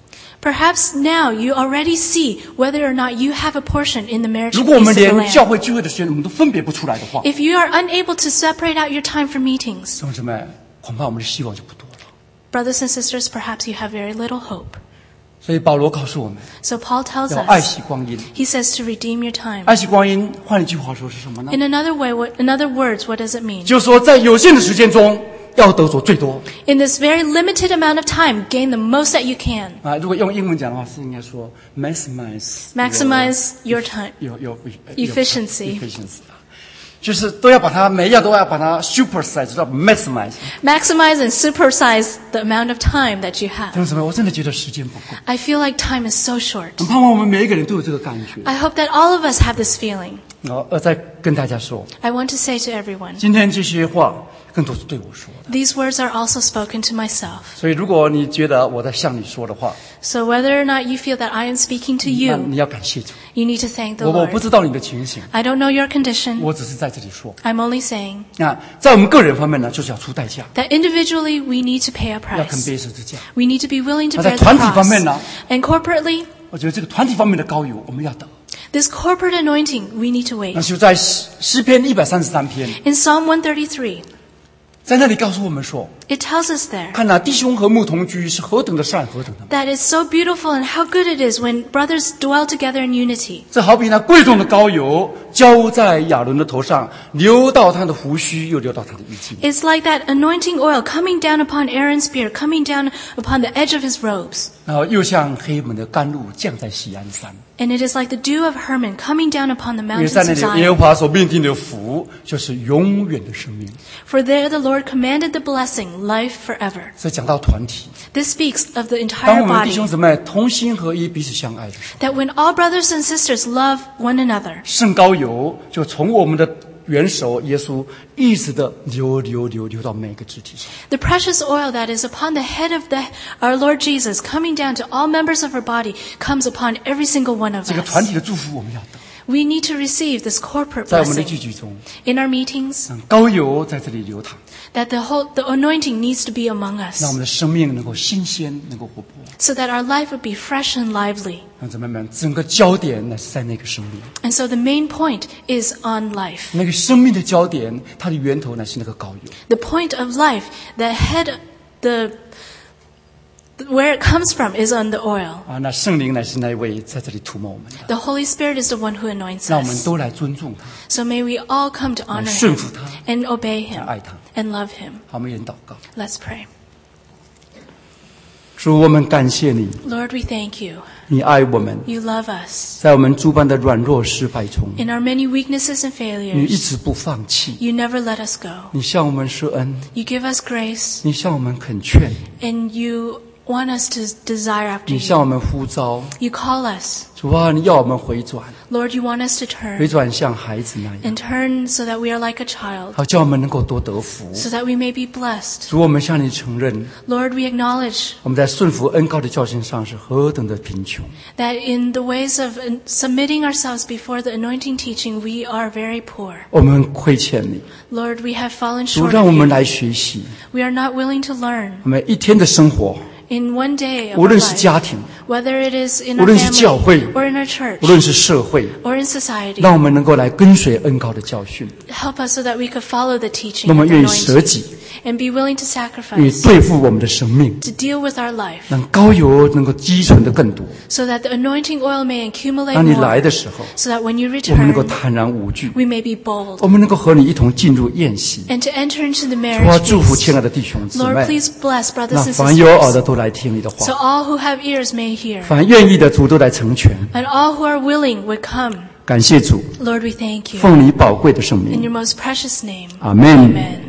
[SPEAKER 2] Perhaps now you already see whether or not you have a portion in the marriage
[SPEAKER 3] 如果我
[SPEAKER 2] feast
[SPEAKER 3] 们
[SPEAKER 2] of the
[SPEAKER 3] 连教
[SPEAKER 2] Lamb.
[SPEAKER 3] 会聚会的时间我们都分别不出来的话，
[SPEAKER 2] If you are unable to separate out your time for meetings,
[SPEAKER 3] 弟兄姊妹，恐怕我们的希望就不多了。
[SPEAKER 2] brothers and sisters, perhaps you have very little hope.
[SPEAKER 3] 所以保罗告诉我们，
[SPEAKER 2] So Paul tells
[SPEAKER 3] 要爱
[SPEAKER 2] us,
[SPEAKER 3] 惜光阴。
[SPEAKER 2] he says to redeem your time.
[SPEAKER 3] 爱惜光阴，换一句话说是什么呢？
[SPEAKER 2] In another way, what, in other words, what does it mean?
[SPEAKER 3] 就是说，在有限的时间中，要得着最多
[SPEAKER 2] In this very limited amount of time, gain the most that you can.
[SPEAKER 3] 啊！如果用英文讲的话，是应该说 maximize
[SPEAKER 2] Maximize your time.
[SPEAKER 3] your your
[SPEAKER 2] Efficiency.
[SPEAKER 3] efficiency 啊，就是都要把它每一样都要把它 supersize， 要 maximize。
[SPEAKER 2] Maximize and supersize the amount of time that you
[SPEAKER 3] 弟
[SPEAKER 2] have.
[SPEAKER 3] 兄姊妹，我真的觉得时间不够。
[SPEAKER 2] I feel like time is so short.
[SPEAKER 3] 很盼望我们每一个人都有这个感觉。
[SPEAKER 2] I hope that all of us have this feeling.
[SPEAKER 3] 哦，而再跟大家说，
[SPEAKER 2] I want to say to everyone,
[SPEAKER 3] 今天这些话更多是对我说的。
[SPEAKER 2] these words are also spoken to myself.
[SPEAKER 3] 所以，如果你觉得我在向你说的话，
[SPEAKER 2] So whether or not you feel that I am speaking to
[SPEAKER 3] 那
[SPEAKER 2] you,
[SPEAKER 3] 你要感谢主。
[SPEAKER 2] you need to thank the
[SPEAKER 3] 我我不
[SPEAKER 2] Lord.
[SPEAKER 3] 知道你的情形，
[SPEAKER 2] I don't know your condition.
[SPEAKER 3] 我只是在这里说。
[SPEAKER 2] I'm only saying
[SPEAKER 3] 那在我们个人方面呢，就是要出代价，
[SPEAKER 2] that individually we need to pay a
[SPEAKER 3] 要肯
[SPEAKER 2] price.
[SPEAKER 3] 背十字架。
[SPEAKER 2] We need to be willing to
[SPEAKER 3] 那在
[SPEAKER 2] bear the
[SPEAKER 3] 团体方
[SPEAKER 2] cross.
[SPEAKER 3] 面呢，
[SPEAKER 2] And corporately,
[SPEAKER 3] 我觉得这个团体方面的高油我们要等。
[SPEAKER 2] this corporate anointing, we need to
[SPEAKER 3] 那
[SPEAKER 2] wait.
[SPEAKER 3] 就在诗诗篇一百三十三篇，
[SPEAKER 2] In Psalm one thirty-three,
[SPEAKER 3] 在那里告诉我们说，
[SPEAKER 2] it tells us there
[SPEAKER 3] 看那弟兄和睦同居是何等的善，何等的美。
[SPEAKER 2] that it's so beautiful and how good it is when brothers dwell together in unity.
[SPEAKER 3] 这好比那贵重的膏油浇在亚伦的头上，流到他的胡须，又流到他的衣襟。
[SPEAKER 2] It's like that anointing oil coming down upon Aaron's beard, coming down upon the edge of his robes.
[SPEAKER 3] 然后又像黑门的甘露降在锡安山，
[SPEAKER 2] And it is like the dew of Hermon coming down upon the
[SPEAKER 3] 因为
[SPEAKER 2] mountains
[SPEAKER 3] 在那
[SPEAKER 2] of
[SPEAKER 3] 里耶和
[SPEAKER 2] Zion.
[SPEAKER 3] 华所命定的福就是永远的生命。
[SPEAKER 2] For there the Lord commanded the blessing, life forever.
[SPEAKER 3] 所以讲到团体，
[SPEAKER 2] This speaks of the
[SPEAKER 3] 当
[SPEAKER 2] entire
[SPEAKER 3] 我们的弟兄
[SPEAKER 2] body,
[SPEAKER 3] 姊妹同心合一、彼此相爱的时候，
[SPEAKER 2] that when all brothers and sisters love one another,
[SPEAKER 3] 圣膏油就从我们的元首耶稣一直的流流流流到每个肢体上。
[SPEAKER 2] the precious oil that is upon the head of the, our Lord Jesus, coming down to all members of our body, comes upon every single one of
[SPEAKER 3] 这个团
[SPEAKER 2] us.
[SPEAKER 3] 体的祝福我们要得，
[SPEAKER 2] We need to receive this corporate
[SPEAKER 3] 在我们的聚
[SPEAKER 2] blessing
[SPEAKER 3] 集中，
[SPEAKER 2] in our meetings,
[SPEAKER 3] 让膏油在这里流淌，
[SPEAKER 2] that the whole the anointing needs to be among
[SPEAKER 3] 让
[SPEAKER 2] us,
[SPEAKER 3] 我们的生命能够新鲜，能够活泼。
[SPEAKER 2] so that our life would be fresh and lively.
[SPEAKER 3] 让姊妹们，整个焦点乃是在那个生命，
[SPEAKER 2] And so the main point is on life.
[SPEAKER 3] 那个生命的焦点，它的源头乃是那个膏油。
[SPEAKER 2] The point of life, the head, the where it comes from is on the oil.
[SPEAKER 3] 啊，那圣灵乃是那一位在这里涂抹我们的，
[SPEAKER 2] The Holy Spirit is the one who anoints
[SPEAKER 3] 让我们
[SPEAKER 2] us.
[SPEAKER 3] 都来尊重他，
[SPEAKER 2] So may we all come to honor
[SPEAKER 3] 来顺
[SPEAKER 2] him
[SPEAKER 3] 服他，
[SPEAKER 2] and obey
[SPEAKER 3] 来
[SPEAKER 2] him
[SPEAKER 3] 爱他。
[SPEAKER 2] and love him.
[SPEAKER 3] 好，我们一人祷告。
[SPEAKER 2] Let's pray.
[SPEAKER 3] 主，我们感谢你，
[SPEAKER 2] Lord, we thank you.
[SPEAKER 3] 你爱我们，
[SPEAKER 2] You love us.
[SPEAKER 3] 在我们诸般的软弱失败中，
[SPEAKER 2] In our many weaknesses and
[SPEAKER 3] 你一
[SPEAKER 2] failures,
[SPEAKER 3] 直不放弃，
[SPEAKER 2] you never let us go.
[SPEAKER 3] 你向我们施恩，
[SPEAKER 2] You give us grace
[SPEAKER 3] 你向我们恳劝，
[SPEAKER 2] and you want us to desire after
[SPEAKER 3] 你向我
[SPEAKER 2] you.
[SPEAKER 3] 们呼召。
[SPEAKER 2] You call us.
[SPEAKER 3] 主啊，你要我们回转，
[SPEAKER 2] Lord, you want us to
[SPEAKER 3] 回
[SPEAKER 2] turn
[SPEAKER 3] 转像孩子那样，
[SPEAKER 2] and turn so that we are like a child,
[SPEAKER 3] 好叫我们能够多得福。
[SPEAKER 2] so that we may be blessed.
[SPEAKER 3] 主，我们向你承认，
[SPEAKER 2] Lord, we acknowledge
[SPEAKER 3] 我们在顺服恩高的教训上是何等的贫穷。
[SPEAKER 2] that in the ways of uh, submitting ourselves before the anointing teaching, we are very poor.
[SPEAKER 3] 我们亏欠你，
[SPEAKER 2] Lord, we have fallen
[SPEAKER 3] 主
[SPEAKER 2] short
[SPEAKER 3] 让我
[SPEAKER 2] of
[SPEAKER 3] 们
[SPEAKER 2] you.
[SPEAKER 3] 来学习，
[SPEAKER 2] We are not willing to learn
[SPEAKER 3] 我们一天的生活，
[SPEAKER 2] in one day of
[SPEAKER 3] 无
[SPEAKER 2] our
[SPEAKER 3] 论是
[SPEAKER 2] life,
[SPEAKER 3] 家庭，
[SPEAKER 2] whether it is in
[SPEAKER 3] 无
[SPEAKER 2] our
[SPEAKER 3] 论是教会
[SPEAKER 2] family or in our church
[SPEAKER 3] 无论是社会，
[SPEAKER 2] or in society.
[SPEAKER 3] 让我们能够来跟随恩高的教训，
[SPEAKER 2] Help us so that we could follow the teaching
[SPEAKER 3] 那么
[SPEAKER 2] of the
[SPEAKER 3] 愿意舍
[SPEAKER 2] anointing
[SPEAKER 3] 己，
[SPEAKER 2] and be willing to
[SPEAKER 3] 愿意
[SPEAKER 2] sacrifice
[SPEAKER 3] 对付我们的生命，
[SPEAKER 2] to deal with our life
[SPEAKER 3] 让膏油能够积存的更多。
[SPEAKER 2] so that the anointing oil may accumulate
[SPEAKER 3] 当你来
[SPEAKER 2] more
[SPEAKER 3] 的时候，
[SPEAKER 2] so that when you
[SPEAKER 3] 我们能够
[SPEAKER 2] return,
[SPEAKER 3] 坦然无惧，
[SPEAKER 2] we may be bold
[SPEAKER 3] 我们能够和你一同进入宴席。
[SPEAKER 2] and to enter into the
[SPEAKER 3] 主啊，
[SPEAKER 2] marriage
[SPEAKER 3] 祝福亲爱
[SPEAKER 2] feast.
[SPEAKER 3] 的弟兄姊
[SPEAKER 2] Lord,
[SPEAKER 3] 妹，
[SPEAKER 2] please bless brothers
[SPEAKER 3] 那
[SPEAKER 2] and
[SPEAKER 3] 凡有耳
[SPEAKER 2] sisters
[SPEAKER 3] 的都来听你的
[SPEAKER 2] so
[SPEAKER 3] 话，
[SPEAKER 2] all who have ears may hear
[SPEAKER 3] 凡愿意的主都来成全。
[SPEAKER 2] and all who are willing would come.
[SPEAKER 3] 感谢主，
[SPEAKER 2] Lord, we thank you.
[SPEAKER 3] 奉你宝贵的圣
[SPEAKER 2] In
[SPEAKER 3] 名
[SPEAKER 2] your，most precious name.
[SPEAKER 3] 阿门。
[SPEAKER 2] Amen.